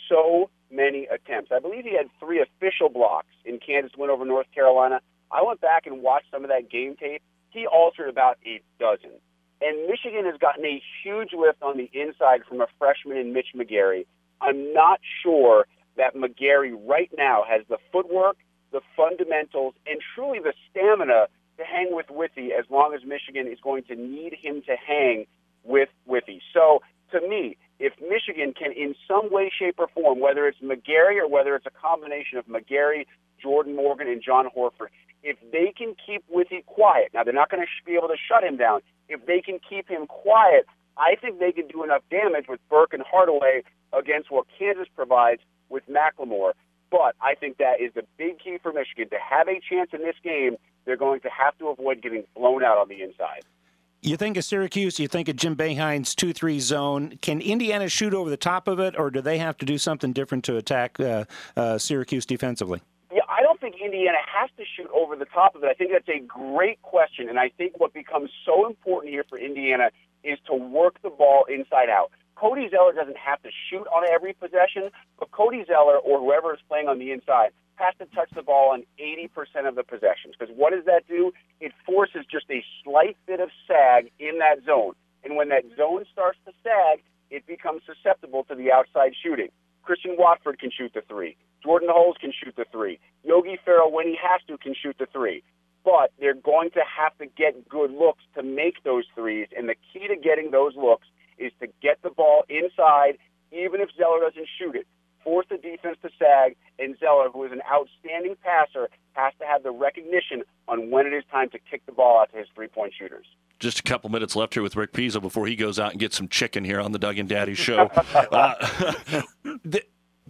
so many attempts. I believe he had three official blocks in Kansas' win over North Carolina. I went back and watched some of that game tape. He altered about a dozen. And Michigan has gotten a huge lift on the inside from a freshman in Mitch McGary. I'm not sure that McGary right now has the footwork, the fundamentals, and truly the stamina to hang with Withey as long as Michigan is going to need him to hang with Withey. So, to me, if Michigan can in some way, shape, or form, whether it's McGary or whether it's a combination of McGary, Jordan Morgan, and John Horford, if they can keep Withey quiet, now they're not going to be able to shut him down, if they can keep him quiet, I think they can do enough damage with Burke and Hardaway against what Kansas provides with McLemore. But I think that is the big key for Michigan. To have a chance in this game, they're going to have to avoid getting blown out on the inside. You think of Syracuse, you think of Jim Boeheim's two three zone. Can Indiana shoot over the top of it, or do they have to do something different to attack uh, uh, Syracuse defensively? Yeah, I don't think Indiana has to shoot over the top of it. I think that's a great question, and I think what becomes so important here for Indiana is to work the ball inside out. Cody Zeller doesn't have to shoot on every possession, but Cody Zeller or whoever is playing on the inside has to touch the ball on eighty percent of the possessions. Because what does that do? It forces just a slight bit of sag in that zone. And when that zone starts to sag, it becomes susceptible to the outside shooting. Christian Watford can shoot the three. Jordan Hulls can shoot the three. Yogi Ferrell, when he has to, can shoot the three. But they're going to have to get good looks to make those threes. And the key to getting those looks is to get the ball inside, even if Zeller doesn't shoot it. Force the defense to sag, and Zeller, who is an outstanding passer, has to have the recognition on when it is time to kick the ball out to his three-point shooters. Just a couple minutes left here with Rick Pizzo before he goes out and gets some chicken here on the Doug and Daddy Show. uh, the,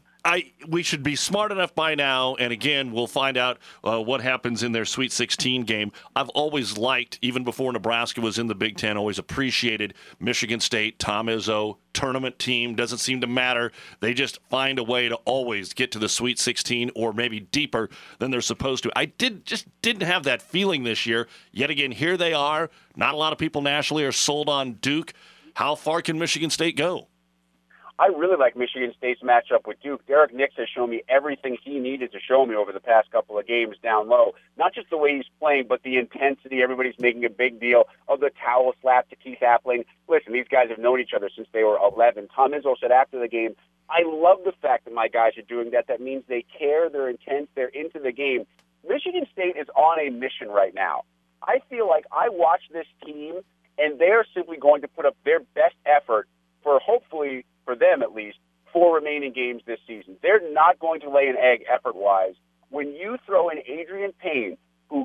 I we should be smart enough by now, and again, we'll find out uh, what happens in their Sweet sixteen game. I've always liked, even before Nebraska was in the Big Ten, always appreciated Michigan State, Tom Izzo, tournament team. Doesn't seem to matter. They just find a way to always get to the Sweet sixteen or maybe deeper than they're supposed to. I did just didn't have that feeling this year. Yet again, here they are. Not a lot of people nationally are sold on Duke. How far can Michigan State go? I really like Michigan State's matchup with Duke. Derek Nix has shown me everything he needed to show me over the past couple of games down low. Not just the way he's playing, but the intensity. Everybody's making a big deal of the towel slap to Keith Appling. Listen, these guys have known each other since they were eleven. Tom Izzo said after the game, I love the fact that my guys are doing that. That means they care, they're intense, they're into the game. Michigan State is on a mission right now. I feel like I watch this team, and they're simply going to put up their best effort for hopefully, for them at least, four remaining games this season. They're not going to lay an egg effort-wise. When you throw in Adrian Payne, who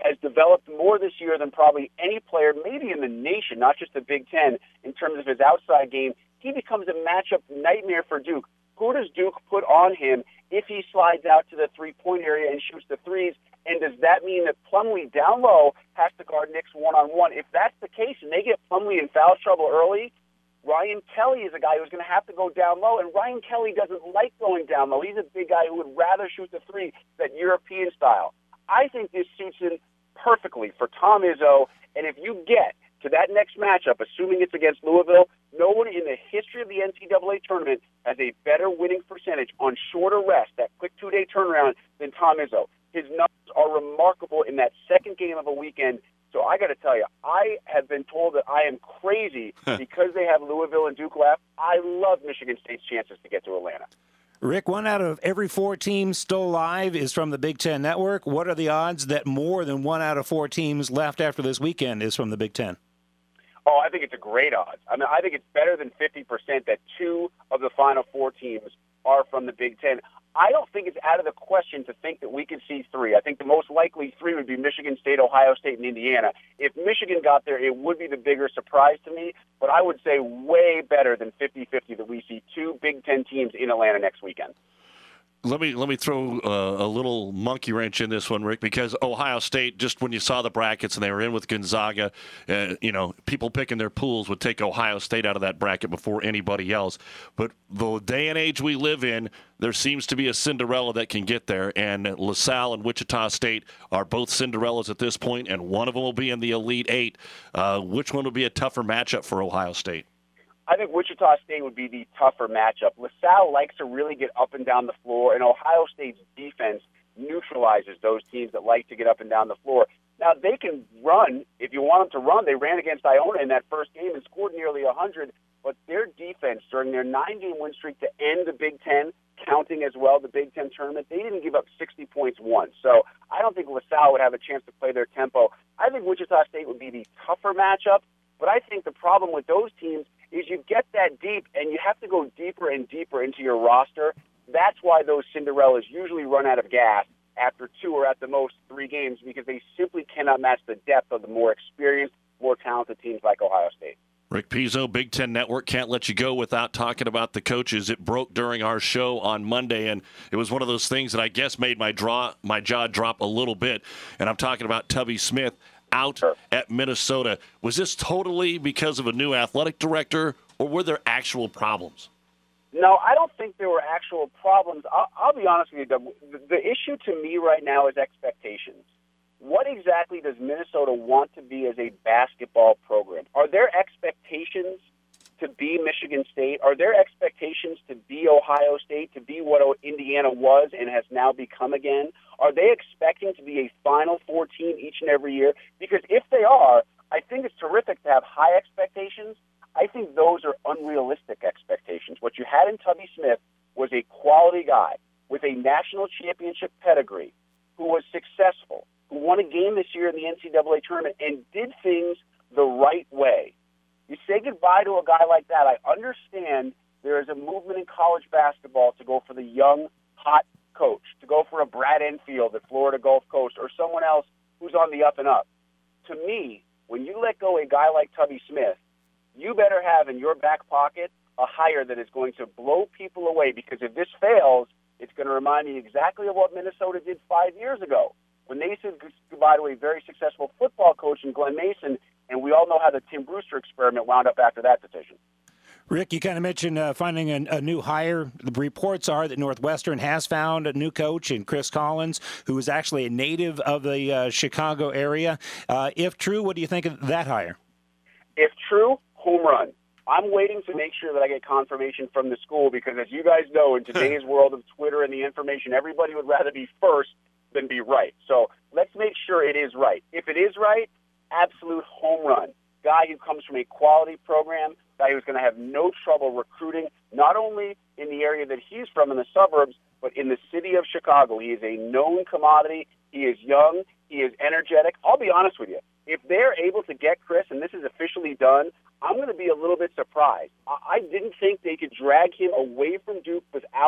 has developed more this year than probably any player, maybe in the nation, not just the Big Ten, in terms of his outside game. He becomes a matchup nightmare for Duke. Who does Duke put on him if he slides out to the three-point area and shoots the threes? And does that mean that Plumlee down low has to guard Nix one-on-one? If that's the case and they get Plumlee in foul trouble early, Ryan Kelly is a guy who's going to have to go down low, and Ryan Kelly doesn't like going down low. He's a big guy who would rather shoot the three, that European style. I think this suits in perfectly for Tom Izzo, and if you get to that next matchup, assuming it's against Louisville, no one in the history of the N C double A tournament has a better winning percentage on shorter rest, that quick two-day turnaround, than Tom Izzo. His numbers are remarkable in that second game of a weekend. So I got to tell you, I have been told that I am crazy because they have Louisville and Duke left. I love Michigan State's chances to get to Atlanta. Rick, one out of every four teams still alive is from the Big Ten Network. What are the odds that more than one out of four teams left after this weekend is from the Big Ten? Oh, I think it's a great odds. I mean, I think it's better than fifty percent that two of the Final Four teams are from the Big Ten. I don't think it's out of the question to think that we could see three. I think the most likely three would be Michigan State, Ohio State, and Indiana. If Michigan got there, it would be the bigger surprise to me, but I would say way better than fifty-fifty that we see two Big Ten teams in Atlanta next weekend. Let me let me throw uh, a little monkey wrench in this one, Rick, because Ohio State, just when you saw the brackets and they were in with Gonzaga, uh, you know, people picking their pools would take Ohio State out of that bracket before anybody else. But the day and age we live in, there seems to be a Cinderella that can get there, and LaSalle and Wichita State are both Cinderellas at this point, and one of them will be in the Elite Eight. Uh, which one will be a tougher matchup for Ohio State? I think Wichita State would be the tougher matchup. LaSalle likes to really get up and down the floor, and Ohio State's defense neutralizes those teams that like to get up and down the floor. Now, they can run. If you want them to run, they ran against Iona in that first game and scored nearly one hundred, but their defense during their nine-game win streak to end the Big Ten, counting as well the Big Ten tournament, they didn't give up sixty points once. So I don't think LaSalle would have a chance to play their tempo. I think Wichita State would be the tougher matchup, but I think the problem with those teams is you get that deep, and you have to go deeper and deeper into your roster. That's why those Cinderellas usually run out of gas after two or at the most three games, because they simply cannot match the depth of the more experienced, more talented teams like Ohio State. Rick Pizzo, Big Ten Network, can't let you go without talking about the coaches. It broke during our show on Monday, and it was one of those things that I guess made my draw, my jaw drop a little bit, and I'm talking about Tubby Smith out at Minnesota. Was this totally because of a new athletic director, or were there actual problems? No, I don't think there were actual problems. I'll, I'll be honest with you, Doug. The, the issue to me right now is expectations. What exactly does Minnesota want to be as a basketball program? Are there expectations to be Michigan State? Are there expectations to be Ohio State, to be what Indiana was and has now become again? Are they expecting to be a Final Four team each and every year? Because if they are, I think it's terrific to have high expectations. I think those are unrealistic expectations. What you had in Tubby Smith was a quality guy with a national championship pedigree who was successful, who won a game this year in the N C double A tournament and did things the right way. You say goodbye to a guy like that. I understand there is a movement in college basketball to go for the young, hot coach, to go for a Brad Enfield at Florida Gulf Coast or someone else who's on the up and up. To me, when you let go a guy like Tubby Smith, you better have in your back pocket a hire that is going to blow people away, because if this fails, it's going to remind me exactly of what Minnesota did five years ago when they said goodbye to a very successful football coach in Glenn Mason, and we all know how the Tim Brewster experiment wound up after that decision. Rick, you kind of mentioned uh, finding a, a new hire. The reports are that Northwestern has found a new coach in Chris Collins, who is actually a native of the uh, Chicago area. Uh, if true, what do you think of that hire? If true, home run. I'm waiting to make sure that I get confirmation from the school, because as you guys know, in today's world of Twitter and the information, everybody would rather be first than be right. So let's make sure it is right. If it is right, absolute home run. Guy who comes from a quality program, guy who's going to have no trouble recruiting, not only in the area that he's from in the suburbs, but in the city of Chicago. He is a known commodity. He is young. He is energetic. I'll be honest with you. If they're able to get Chris, and this is officially done, I'm going to be a little bit surprised. I didn't think they could drag him away from Duke without the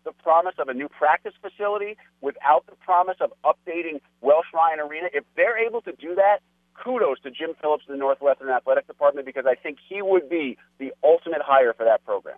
the promise of a new practice facility, without the promise of updating Welsh Ryan Arena, if they're able to do that, kudos to Jim Phillips and the Northwestern Athletic Department, because I think he would be the ultimate hire for that program.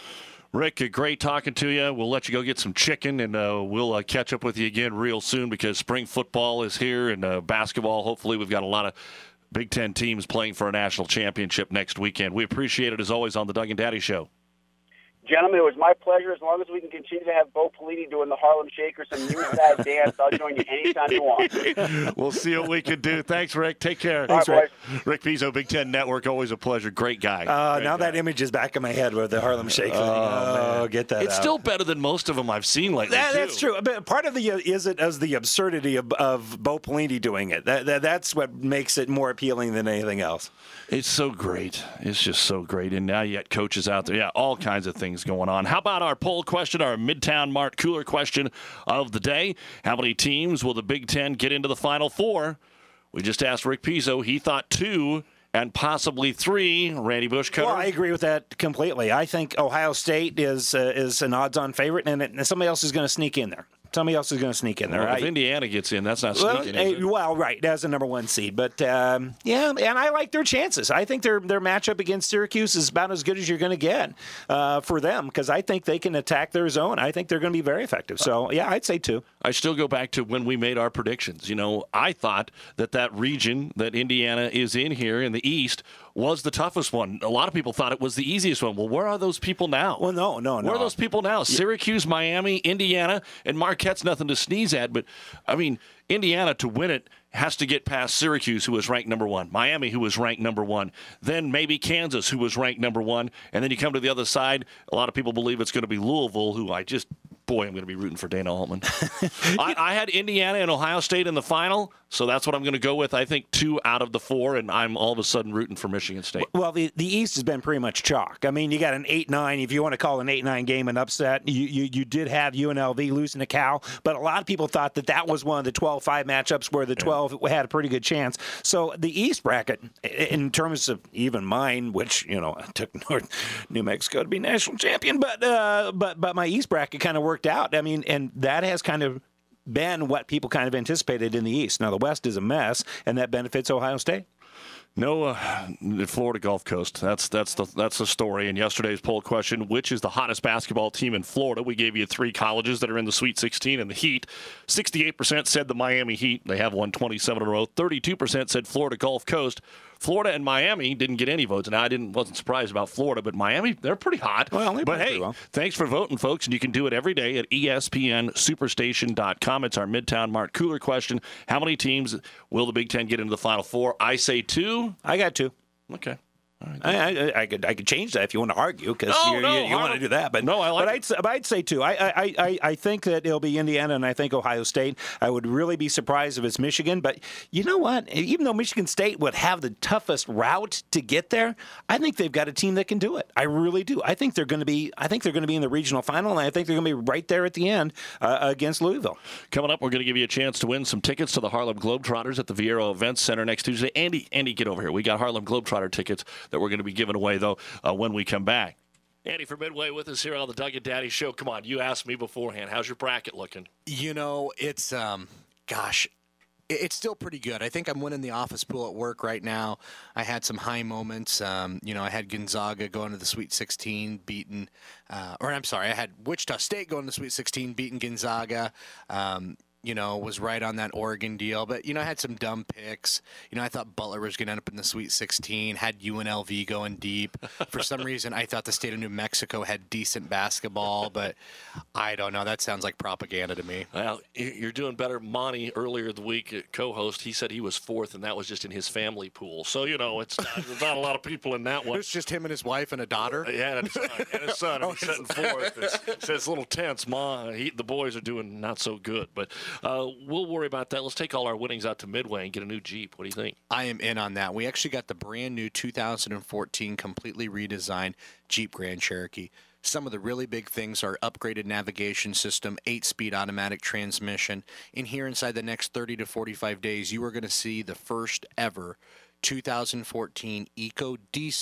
Rick, great talking to you. We'll let you go get some chicken, and uh, we'll uh, catch up with you again real soon because spring football is here and uh, basketball. Hopefully we've got a lot of Big Ten teams playing for a national championship next weekend. We appreciate it, as always, on the Doug and Daddy Show. Gentlemen, it was my pleasure. As long as we can continue to have Bo Pelini doing the Harlem Shake or some new sad dance, I'll join you anytime you want. We'll see what we can do. Thanks, Rick. Take care. Thanks, Rick. Rick Pizzo, Big Ten Network, always a pleasure. Great guy. Uh, Great now guy. that image is back in my head with the Harlem Shake. Oh, Oh, man. get that It's out. still better than most of them I've seen lately, That, too. that's true. But part of the uh, is it as the absurdity of, of Bo Pelini doing it. That, that that's what makes it more appealing than anything else. It's so great. It's just so great. And now you got coaches out there. Yeah, all kinds of things going on. How about our poll question, our Midtown Mart Cooler question of the day? How many teams will the Big Ten get into the Final Four? We just asked Rick Pizzo. He thought two and possibly three. Randy Bushcutter. Well, I agree with that completely. I think Ohio State is uh, is an odds-on favorite, and, it, and somebody else is going to sneak in there. Somebody else is going to sneak in there. Well, if I, Indiana gets in, that's not well, sneaking. eh, is it? well, right, as a number one seed, but um, yeah, and I like their chances. I think their their matchup against Syracuse is about as good as you're going to get uh, for them because I think they can attack their zone. I think they're going to be very effective. So yeah, I'd say two. I still go back to when we made our predictions. You know, I thought that that region that Indiana is in here in the East was the toughest one. A lot of people thought it was the easiest one. Well, where are those people now? Well, no, no, no. Where are those people now? Syracuse, Miami, Indiana, and Marquette's nothing to sneeze at. But, I mean, Indiana, to win it, has to get past Syracuse, who was ranked number one, Miami, who was ranked number one, then maybe Kansas, who was ranked number one, and then you come to the other side. A lot of people believe it's going to be Louisville, who I just, boy, I'm going to be rooting for Dana Altman. I, I had Indiana and Ohio State in the final, so that's what I'm going to go with. I think two out of the four, and I'm all of a sudden rooting for Michigan State. Well, the, the East has been pretty much chalk. I mean, you got an eight nine, if you want to call an eight nine game an upset. You, you you did have U N L V losing to Cal, but a lot of people thought that that was one of the twelve five matchups where the twelve yeah. had a pretty good chance. So the East bracket, in terms of even mine, which, you know, I took North New Mexico to be national champion, but uh, but but my East bracket kind of worked out. I mean, and that has kind of been what people kind of anticipated in the East. Now, the West is a mess, and that benefits Ohio State. No, uh, the Florida Gulf Coast. That's that's the that's the story. And yesterday's poll question: which is the hottest basketball team in Florida? We gave you three colleges that are in the Sweet sixteen and the Heat. Sixty-eight percent said the Miami Heat. They have won twenty-seven in a row. Thirty-two percent said Florida Gulf Coast. Florida and Miami didn't get any votes, and I didn't wasn't surprised about Florida, but Miami, they're pretty hot. Well, they but hey, well. thanks for voting, folks, and you can do it every day at E S P N Superstation dot com. It's our Midtown Mart Cooler question. How many teams will the Big Ten get into the Final Four? I say two. I got two. Okay. Right, I, I, I could I could change that if you want to argue because no, you, no, you, you want to do that, but no, I like but I'd, say, but I'd say two. I, I I I think that it'll be Indiana and I think Ohio State. I would really be surprised if it's Michigan, but you know what? Even though Michigan State would have the toughest route to get there, I think they've got a team that can do it. I really do. I think they're going to be. I think they're going to be in the regional final, and I think they're going to be right there at the end uh, against Louisville. Coming up, we're going to give you a chance to win some tickets to the Harlem Globetrotters at the Viero Events Center next Tuesday. Andy, Andy, get over here. We got Harlem Globetrotter tickets that we're going to be giving away, though, uh, when we come back. Andy from Midway with us here on the Doug and Daddy Show. Come on, you asked me beforehand. How's your bracket looking? You know, it's, um, gosh, it's still pretty good. I think I'm winning the office pool at work right now. I had some high moments. Um, you know, I had Gonzaga going to the Sweet sixteen, beating, uh, or I'm sorry, I had Wichita State going to the Sweet sixteen, beating Gonzaga. Um, you know, was right on that Oregon deal. But, you know, I had some dumb picks. You know, I thought Butler was going to end up in the Sweet sixteen, had U N L V going deep. For some reason, I thought the state of New Mexico had decent basketball, but I don't know. That sounds like propaganda to me. Well, you're doing better. Monty, earlier the week, co-host, he said he was fourth, and that was just in his family pool. So, you know, it's not, there's not a lot of people in that one. It's just him and his wife and a daughter? Yeah, and his son. And his son. And he's sitting fourth. It's, it's, it's a little tense. Ma, he, the boys are doing not so good. But uh, we'll worry about that. Let's take all our winnings out to Midway and get a new Jeep. What do you think? I am in on that. We actually got the brand new two thousand fourteen completely redesigned Jeep Grand Cherokee. Some of the really big things are upgraded navigation system, eight-speed automatic transmission. In here inside the next thirty to forty-five days, you are going to see the first ever two thousand fourteen Eco Diesel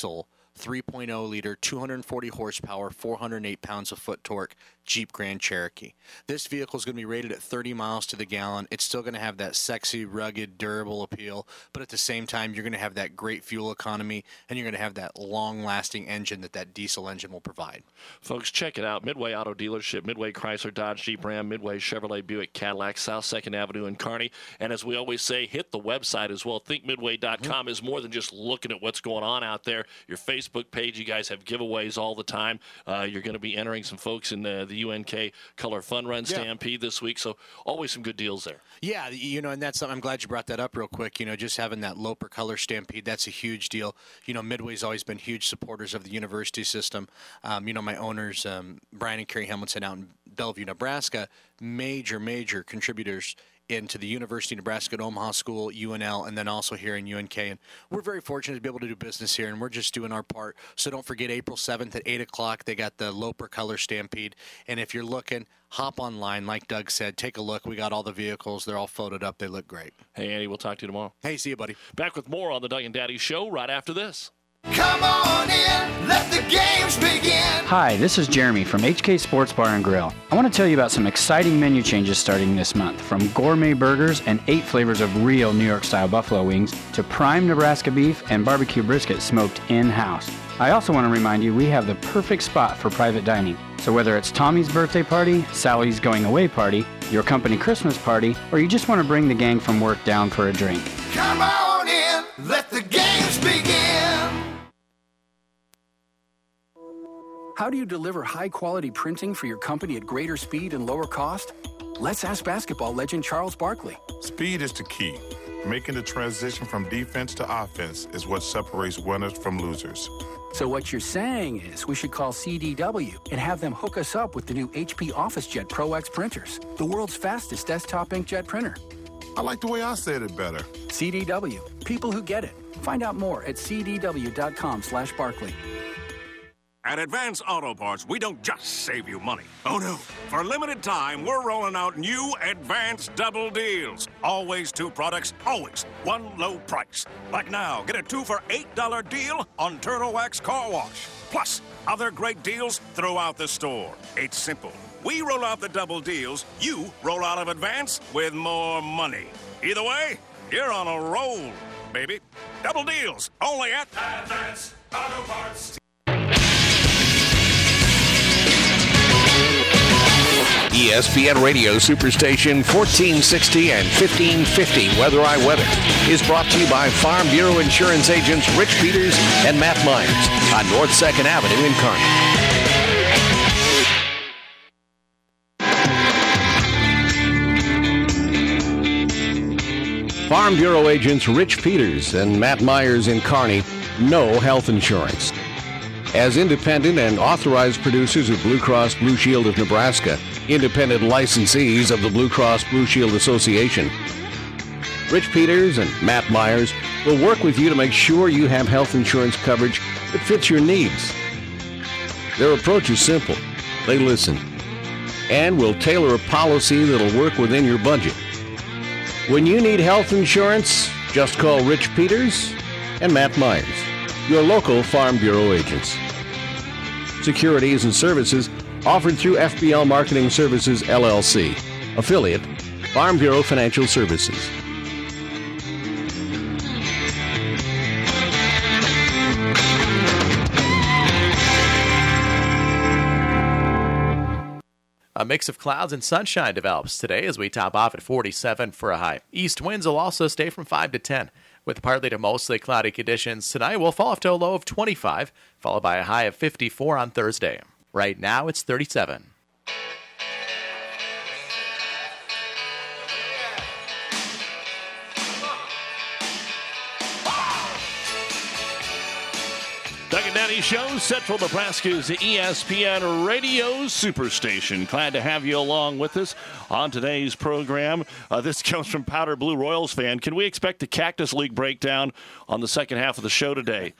three point oh liter, two hundred forty horsepower, four hundred eight pounds of foot torque Jeep Grand Cherokee. This vehicle is going to be rated at thirty miles to the gallon. It's still going to have that sexy, rugged, durable appeal, but at the same time, you're going to have that great fuel economy, and you're going to have that long-lasting engine that that diesel engine will provide. Folks, check it out. Midway Auto Dealership, Midway Chrysler, Dodge, Jeep, Ram, Midway Chevrolet, Buick, Cadillac, South second Avenue in Kearney. And as we always say, hit the website as well. think midway dot com is more than just looking at what's going on out there. Your Facebook page, you guys have giveaways all the time. Uh, you're going to be entering some folks in the, the U N K Color Fun Run Yeah. Stampede this week, so always some good deals there. Yeah, you know, and that's something I'm glad you brought that up real quick. You know, just having that Loper Color Stampede, that's a huge deal. You know, Midway's always been huge supporters of the university system. Um, you know, my owners, um, Brian and Carrie Hamilton out in Bellevue, Nebraska, major, major contributors into the University of Nebraska at Omaha School, U N L, and then also here in U N K. And we're very fortunate to be able to do business here, and we're just doing our part. So don't forget, April seventh at eight o'clock, they got the Loper Color Stampede. And if you're looking, hop online, like Doug said. Take a look. We got all the vehicles. They're all photoed up. They look great. Hey, Andy, we'll talk to you tomorrow. Hey, see you, buddy. Back with more on the Doug and Daddy Show right after this. Come on in, let the games begin. Hi, this is Jeremy from H K Sports Bar and Grill. I want to tell you about some exciting menu changes starting this month, from gourmet burgers and eight flavors of real New York-style buffalo wings to prime Nebraska beef and barbecue brisket smoked in-house. I also want to remind you we have the perfect spot for private dining. So whether it's Tommy's birthday party, Sally's going away party, your company Christmas party, or you just want to bring the gang from work down for a drink. Come on in, let the games begin. How do you deliver high-quality printing for your company at greater speed and lower cost? Let's ask basketball legend Charles Barkley. Speed is the key. Making the transition from defense to offense is what separates winners from losers. So what you're saying is we should call C D W and have them hook us up with the new H P OfficeJet Pro X printers, the world's fastest desktop inkjet printer. I like the way I said it better. C D W, people who get it. Find out more at c d w dot com slash Barkley. At Advance Auto Parts, we don't just save you money. Oh, no. For a limited time, we're rolling out new Advance Double Deals. Always two products, always one low price. Like now, get a two for eight dollar deal on Turtle Wax Car Wash. Plus, other great deals throughout the store. It's simple. We roll out the double deals, you roll out of Advance with more money. Either way, you're on a roll, baby. Double deals, only at Advance Auto Parts. E S P N Radio Superstation fourteen sixty and fifteen fifty Weather I Weather is brought to you by Farm Bureau Insurance agents Rich Peters and Matt Myers on North second Avenue in Kearney. Farm Bureau agents Rich Peters and Matt Myers in Kearney know health insurance. As independent and authorized producers of Blue Cross Blue Shield of Nebraska, independent licensees of the Blue Cross Blue Shield Association, Rich Peters and Matt Myers will work with you to make sure you have health insurance coverage that fits your needs. Their approach is simple. They listen and will tailor a policy that'll work within your budget. When you need health insurance, just call Rich Peters and Matt Myers, your local Farm Bureau agents. Securities and services offered through F B L Marketing Services, L L C, affiliate, Farm Bureau Financial Services. A mix of clouds and sunshine develops today as we top off at forty-seven for a high. East winds will also stay from five to ten. With partly to mostly cloudy conditions tonight, we'll fall off to a low of twenty-five, followed by a high of fifty-four on Thursday. Right now, it's thirty-seven. Doug and Daddy Daddy Show, Central Nebraska's E S P N Radio Superstation. Glad to have you along with us on today's program. Uh, this comes from Powder Blue Royals fan. Can we expect a Cactus League breakdown on the second half of the show today?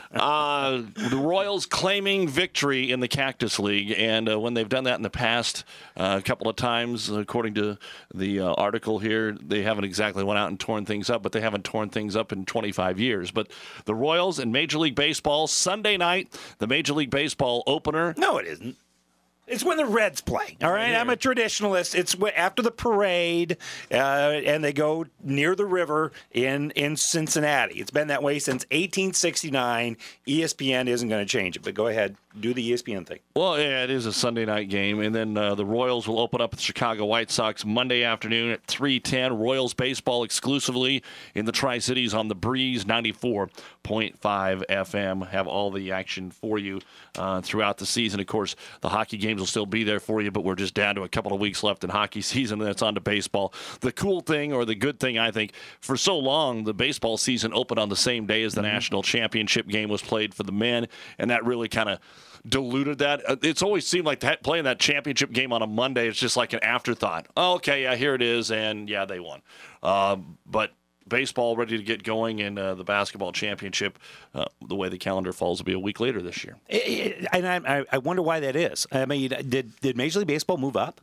Uh, the Royals claiming victory in the Cactus League, and uh, when they've done that in the past uh, a couple of times, according to the uh, article here, they haven't exactly went out and torn things up, but they haven't torn things up in twenty-five years. But the Royals in Major League Baseball, Sunday night, the Major League Baseball opener. No, it isn't. It's when the Reds play, all right? I'm a traditionalist. It's after the parade, uh, and they go near the river in, in Cincinnati. It's been that way since eighteen sixty-nine. E S P N isn't going to change it, but go ahead. Do the E S P N thing. Well, yeah, it is a Sunday night game, and then uh, the Royals will open up the Chicago White Sox Monday afternoon at three ten. Royals baseball exclusively in the Tri-Cities on the Breeze, ninety-four point five F M. Have all the action for you uh, throughout the season. Of course, the hockey games will still be there for you, but we're just down to a couple of weeks left in hockey season, and that's on to baseball. The cool thing, or the good thing, I think, for so long, the baseball season opened on the same day as the mm-hmm. national championship game was played for the men, and that really kind of diluted that. It's always seemed like that, playing that championship game on a Monday, it's just like an afterthought. Oh, okay, yeah, here it is, and yeah, they won. Uh, but baseball ready to get going, and uh, the basketball championship, uh, the way the calendar falls, will be a week later this year. It, it, and I, I wonder why that is. I mean, did did Major League Baseball move up?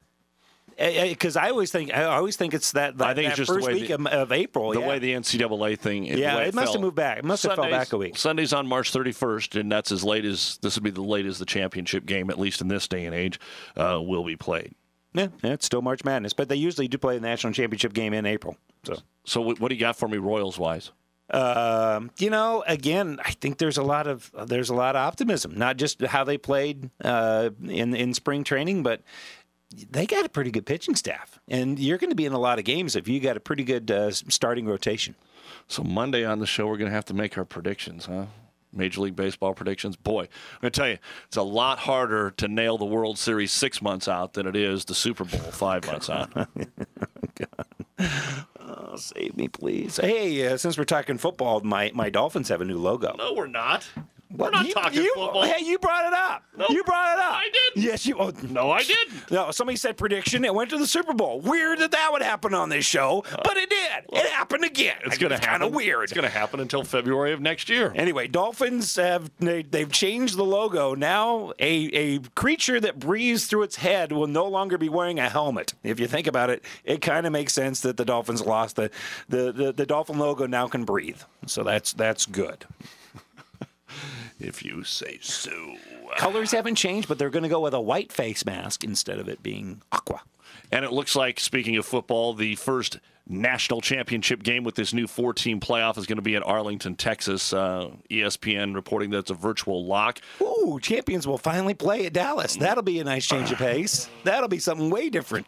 Because I always think I always think it's that, that, I think that it's just first the way week the, of, of April. The yeah. way the N C double A thing. Yeah, it, it must fell. have moved back. It must have Sundays, fell back a week. Sunday's on March thirty-first, and that's as late as this would be the latest the championship game, at least in this day and age, uh, will be played. Yeah, yeah, it's still March Madness, but they usually do play the national championship game in April. So, so what, what do you got for me, Royals wise? Um, you know, again, I think there's a lot of there's a lot of optimism, not just how they played uh, in in spring training, but they got a pretty good pitching staff, and you're going to be in a lot of games if you got a pretty good uh, starting rotation. So Monday on the show, we're going to have to make our predictions, huh? Major League Baseball predictions. Boy, I'm going to tell you, it's a lot harder to nail the World Series six months out than it is the Super Bowl five months out. Oh, save me, please. Hey, uh, since we're talking football, my, my Dolphins have a new logo. No, we're not. What? We're not you, talking you, football. Hey, you brought it up. No, you brought it up. I did. Yes, you. Oh, no, I didn't. No, somebody said prediction. It went to the Super Bowl. Weird that that would happen on this show, uh, but it did. Well, it happened again. It's going to happen. Kind of weird. It's going to happen until February of next year. Anyway, Dolphins have they, they've changed the logo. Now, a a creature that breathes through its head will no longer be wearing a helmet. If you think about it, it kind of makes sense that the Dolphins lost the the the, the Dolphin logo now can breathe. So that's that's good. If you say so. Colors haven't changed, but they're going to go with a white face mask instead of it being aqua. And it looks like, speaking of football, the first national championship game with this new four-team playoff is going to be in Arlington, Texas. Uh, E S P N reporting that it's a virtual lock. Ooh, champions will finally play at Dallas. That'll be a nice change of pace. That'll be something way different.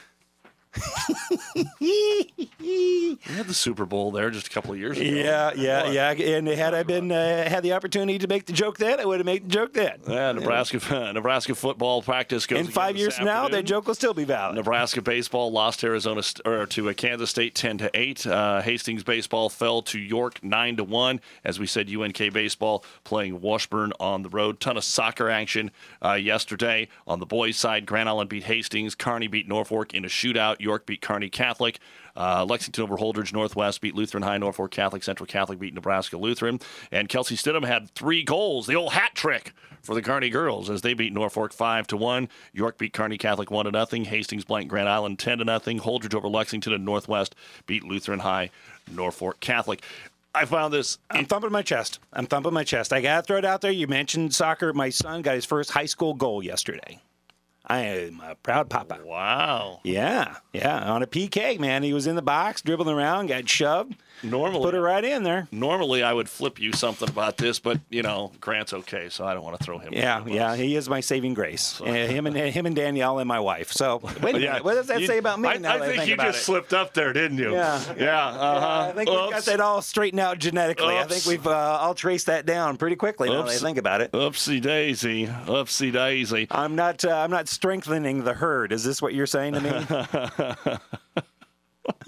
We had the Super Bowl there just a couple of years ago. Yeah, yeah, what? yeah. And had I been uh, had the opportunity to make the joke then, I would have made the joke then. Yeah, Nebraska uh, Nebraska football practice goes. In five years from now, that joke will still be valid. Nebraska baseball lost Arizona st- or to a Kansas State ten to eight. Uh, Hastings baseball fell to York nine to one. As we said, U N K baseball playing Washburn on the road. Ton of soccer action uh, yesterday on the boys' side. Grand Island beat Hastings. Kearney beat Norfolk in a shootout. York beat Kearney Catholic. Uh, Lexington over Holdridge. Northwest beat Lutheran High. Norfolk Catholic. Central Catholic beat Nebraska Lutheran. And Kelsey Stidham had three goals. The old hat trick for the Kearney girls as they beat Norfolk five to one. York beat Kearney Catholic one to nothing. Hastings blanked Grand Island ten to nothing. Holdridge over Lexington, and Northwest beat Lutheran High. Norfolk Catholic. I found this. I'm thumping my chest. I'm thumping my chest. I got to throw it out there. You mentioned soccer. My son got his first high school goal yesterday. I am a proud papa. Wow. Yeah, yeah. On a P K, man. He was in the box, dribbling around, got shoved. Normally, put it right in there. Normally, I would flip you something about this, but, you know, Grant's okay, so I don't want to throw him. Yeah, yeah. He is my saving grace. So. Uh, him and him and Danielle and my wife. So, wait a yeah. minute. What does that you, say about me? I, now I that think, I think you about just it? slipped up there, didn't you? Yeah. Yeah, uh-huh. Yeah, I think Oops. we've got that all straightened out genetically. Oops. I think we've, uh, I'll trace that down pretty quickly now that I think about it. Oopsie daisy. Oopsie daisy. I'm not, uh, I'm not strengthening the herd. Is this what you're saying to me?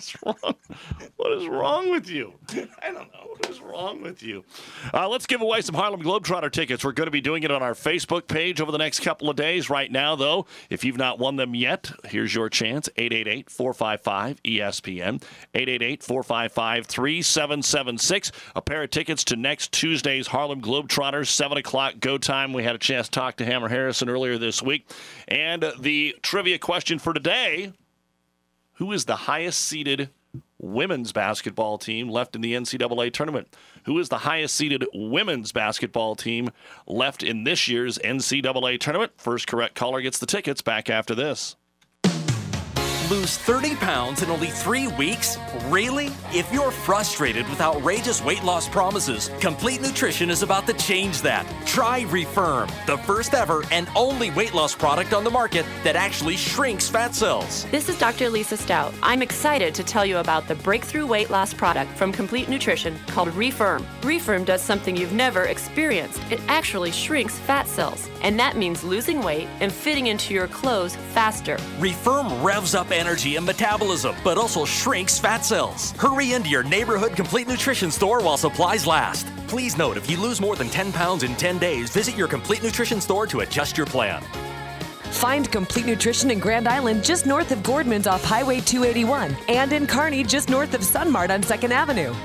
is wrong? What is wrong with you? I don't know. What is wrong with you? Uh, let's give away some Harlem Globetrotter tickets. We're going to be doing it on our Facebook page over the next couple of days. Right now, though, if you've not won them yet, here's your chance. eight eight eight, four five five, E S P N. eight eight eight, four five five, three seven seven six. A pair of tickets to next Tuesday's Harlem Globetrotters, seven o'clock go time. We had a chance to talk to Hammer Harrison earlier this week. And the trivia question for today, who is the highest seeded women's basketball team left in the N C double A tournament? Who is the highest seeded women's basketball team left in this year's N C double A tournament? First correct caller gets the tickets. Back after this. Lose thirty pounds in only three weeks? Really? If you're frustrated with outrageous weight loss promises, Complete Nutrition is about to change that. Try Refirm, the first ever and only weight loss product on the market that actually shrinks fat cells. This is Doctor Lisa Stout. I'm excited to tell you about the breakthrough weight loss product from Complete Nutrition called Refirm. Refirm does something you've never experienced. It actually shrinks fat cells, and that means losing weight and fitting into your clothes faster. Refirm revs up energy and metabolism, but also shrinks fat cells. Hurry into your neighborhood Complete Nutrition store while supplies last. Please note, if you lose more than ten pounds in ten days, visit your Complete Nutrition store to adjust your plan. Find Complete Nutrition in Grand Island just north of Gordman's off Highway two eighty-one and in Kearney just north of Sunmart on second Avenue.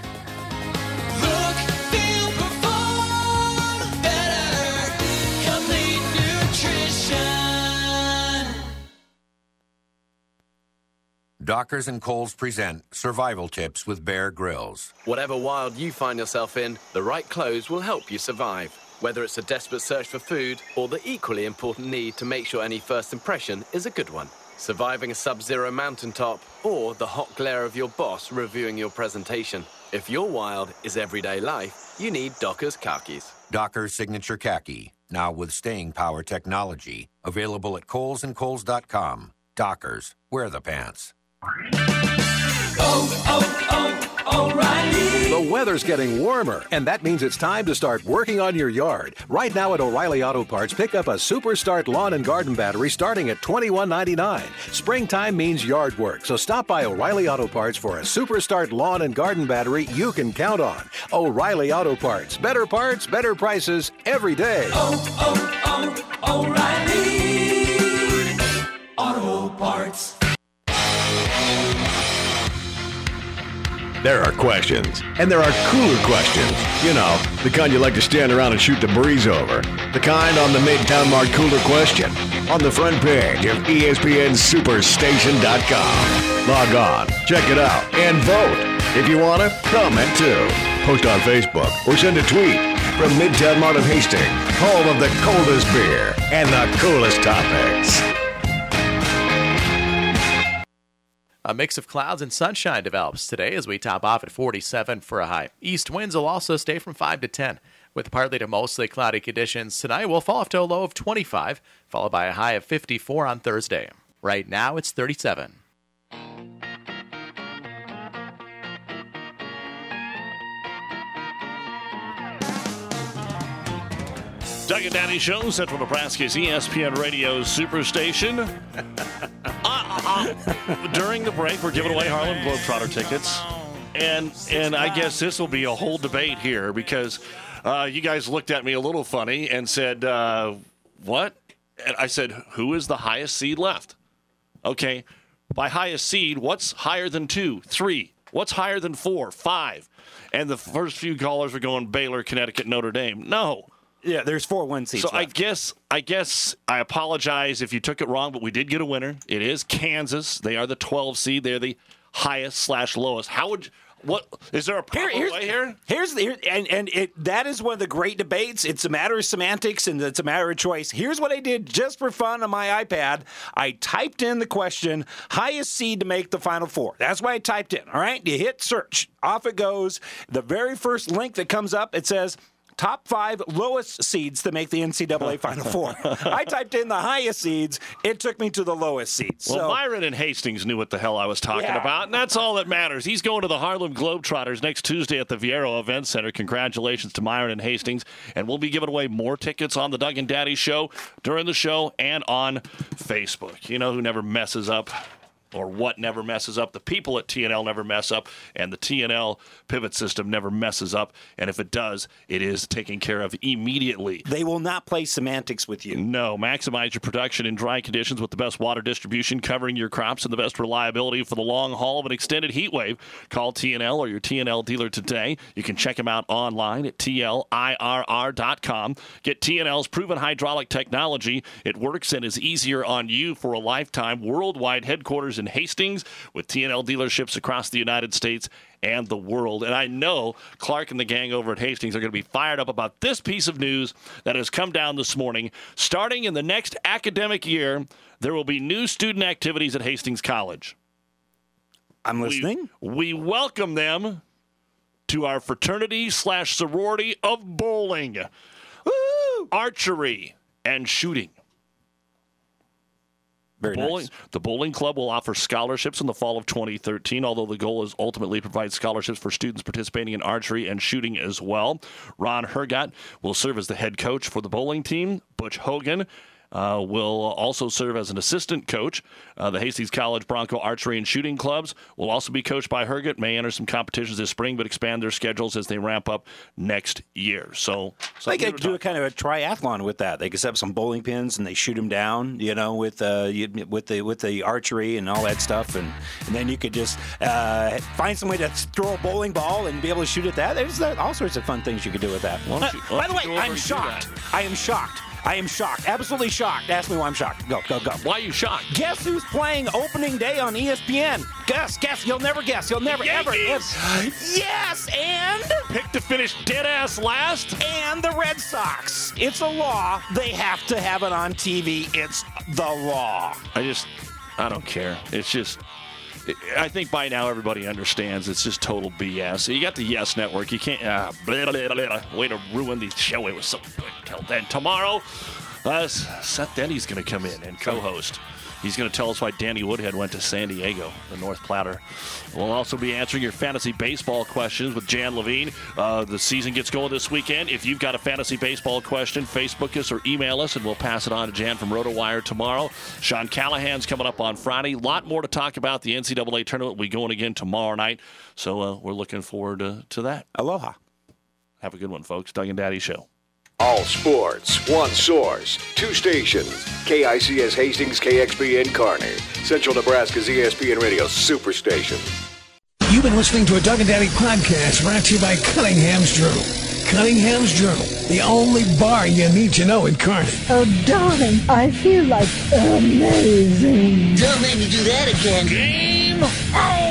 Dockers and Coles present Survival Tips with Bear Grylls. Whatever wild you find yourself in, the right clothes will help you survive. Whether it's a desperate search for food or the equally important need to make sure any first impression is a good one. Surviving a sub-zero mountaintop or the hot glare of your boss reviewing your presentation. If your wild is everyday life, you need Dockers khakis. Dockers Signature Khaki, now with staying power technology. Available at Coles and Coles dot com. Dockers, wear the pants. Oh, oh, oh, O'Reilly. The weather's getting warmer, and that means it's time to start working on your yard. Right now at O'Reilly Auto Parts, pick up a Super Start Lawn and Garden Battery starting at twenty-one ninety-nine. Springtime means yard work, so stop by O'Reilly Auto Parts for a Super Start Lawn and Garden Battery you can count on. O'Reilly Auto Parts. Better parts, better prices every day. Oh, oh, oh, O'Reilly Auto Parts. There are questions, and there are cooler questions. You know, the kind you like to stand around and shoot the breeze over. The kind on the Midtown Mart Cooler Question, on the front page of E S P N Superstation dot com. Log on, check it out, and vote. If you want to, comment too. Post on Facebook or send a tweet from Midtown Mart of Hastings, home of the coldest beer and the coolest topics. A mix of clouds and sunshine develops today as we top off at forty-seven for a high. East winds will also stay from five to ten. With partly to mostly cloudy conditions tonight, we'll fall off to a low of twenty-five, followed by a high of fifty-four on Thursday. Right now, it's thirty-seven. Doug and Daddy Show, Central Nebraska's E S P N Radio Superstation. uh, uh, during the break, we're giving away Harlem Globetrotter tickets. And and I guess this will be a whole debate here because uh, you guys looked at me a little funny and said, uh, what? And I said, who is the highest seed left? Okay, by highest seed, what's higher than two, three? What's higher than four, five? And the first few callers were going Baylor, Connecticut, Notre Dame. No. Yeah, there's four one seeds So left. I guess I guess I apologize if you took it wrong, but we did get a winner. It is Kansas. They are the twelve seed. They're the highest slash lowest. How would what is there a proper Here, here's, way here? Here's the here, and and it that is one of the great debates. It's a matter of semantics and it's a matter of choice. Here's what I did just for fun on my iPad. I typed in the question, highest seed to make the Final Four. That's what I typed in. All right, you hit search. Off it goes. The very first link that comes up, it says top five lowest seeds to make the N C double A Final Four. I typed in the highest seeds. It took me to the lowest seeds. Well, so, Myron and Hastings knew what the hell I was talking Yeah. about, and that's all that matters. He's going to the Harlem Globetrotters next Tuesday at the Viero Event Center. Congratulations to Myron and Hastings. And we'll be giving away more tickets on the Doug and Daddy Show during the show and on Facebook. You know who never messes up? or what never messes up. The people at T N L never mess up, and the T N L pivot system never messes up. And if it does, it is taken care of immediately. They will not play semantics with you. No, maximize your production in dry conditions with the best water distribution covering your crops and the best reliability for the long haul of an extended heat wave. Call T N L or your T N L dealer today. You can check them out online at T L I R R dot com. Get T N L's proven hydraulic technology. It works and is easier on you for a lifetime. Worldwide headquarters in Hastings with T N L dealerships across the United States and the world. And I know Clark and the gang over at Hastings are going to be fired up about this piece of news that has come down this morning. Starting in the next academic year, there will be new student activities at Hastings College. I'm listening. We, we welcome them to our fraternity slash sorority of bowling, Woo! archery, and shooting. Very the bowling, nice. The bowling club will offer scholarships in the fall of twenty thirteen, although the goal is ultimately to provide scholarships for students participating in archery and shooting as well. Ron Hergott will serve as the head coach for the bowling team. Butch Hogan Uh, will also serve as an assistant coach. Uh, the Hastings College Bronco Archery and Shooting Clubs will also be coached by Hergott, may enter some competitions this spring, but expand their schedules as they ramp up next year. So, so they could do a kind of a triathlon with that. They could set up some bowling pins and they shoot them down, you know, with uh, you- with the with the archery and all that stuff, and, and then you could just uh, find some way to throw a bowling ball and be able to shoot at that. There's uh, all sorts of fun things you could do with that. Why don't you- Uh, why by the don't you way, go over I'm and do shocked. I am shocked. I am shocked. Absolutely shocked. Ask me why I'm shocked. Go, go, go. Why are you shocked? Guess who's playing opening day on E S P N? Guess, guess. You'll never guess. You'll never, ever. Yankees! Yes, and? Pick to finish dead ass last? And the Red Sox. It's a law. They have to have it on T V. It's the law. I just, I don't care. It's just, I think by now everybody understands it's just total B S. You got the Yes Network. You can't, uh, blah, blah, blah, blah. Way to ruin the show. It was so good. Till then, tomorrow, uh, Seth Denny's going to come in and co-host. He's going to tell us why Danny Woodhead went to San Diego, the North Platter. We'll also be answering your fantasy baseball questions with Jan Levine. Uh, the season gets going this weekend. If you've got a fantasy baseball question, Facebook us or email us, and we'll pass it on to Jan from RotoWire tomorrow. Sean Callahan's coming up on Friday. A lot more to talk about. The N C double A tournament will be going again tomorrow night, so uh, we're looking forward to, to that. Aloha. Have a good one, folks. Doug and Daddy Show. All sports, one source, two stations. K I C S Hastings, K X B N Kearney. Central Nebraska's E S P N Radio Superstation. You've been listening to a Doug and Daddy podcast brought to you by Cunningham's Journal. Cunningham's Journal, the only bar you need to know in Kearney. Oh, darling, I feel like amazing. Don't make me do that again. Game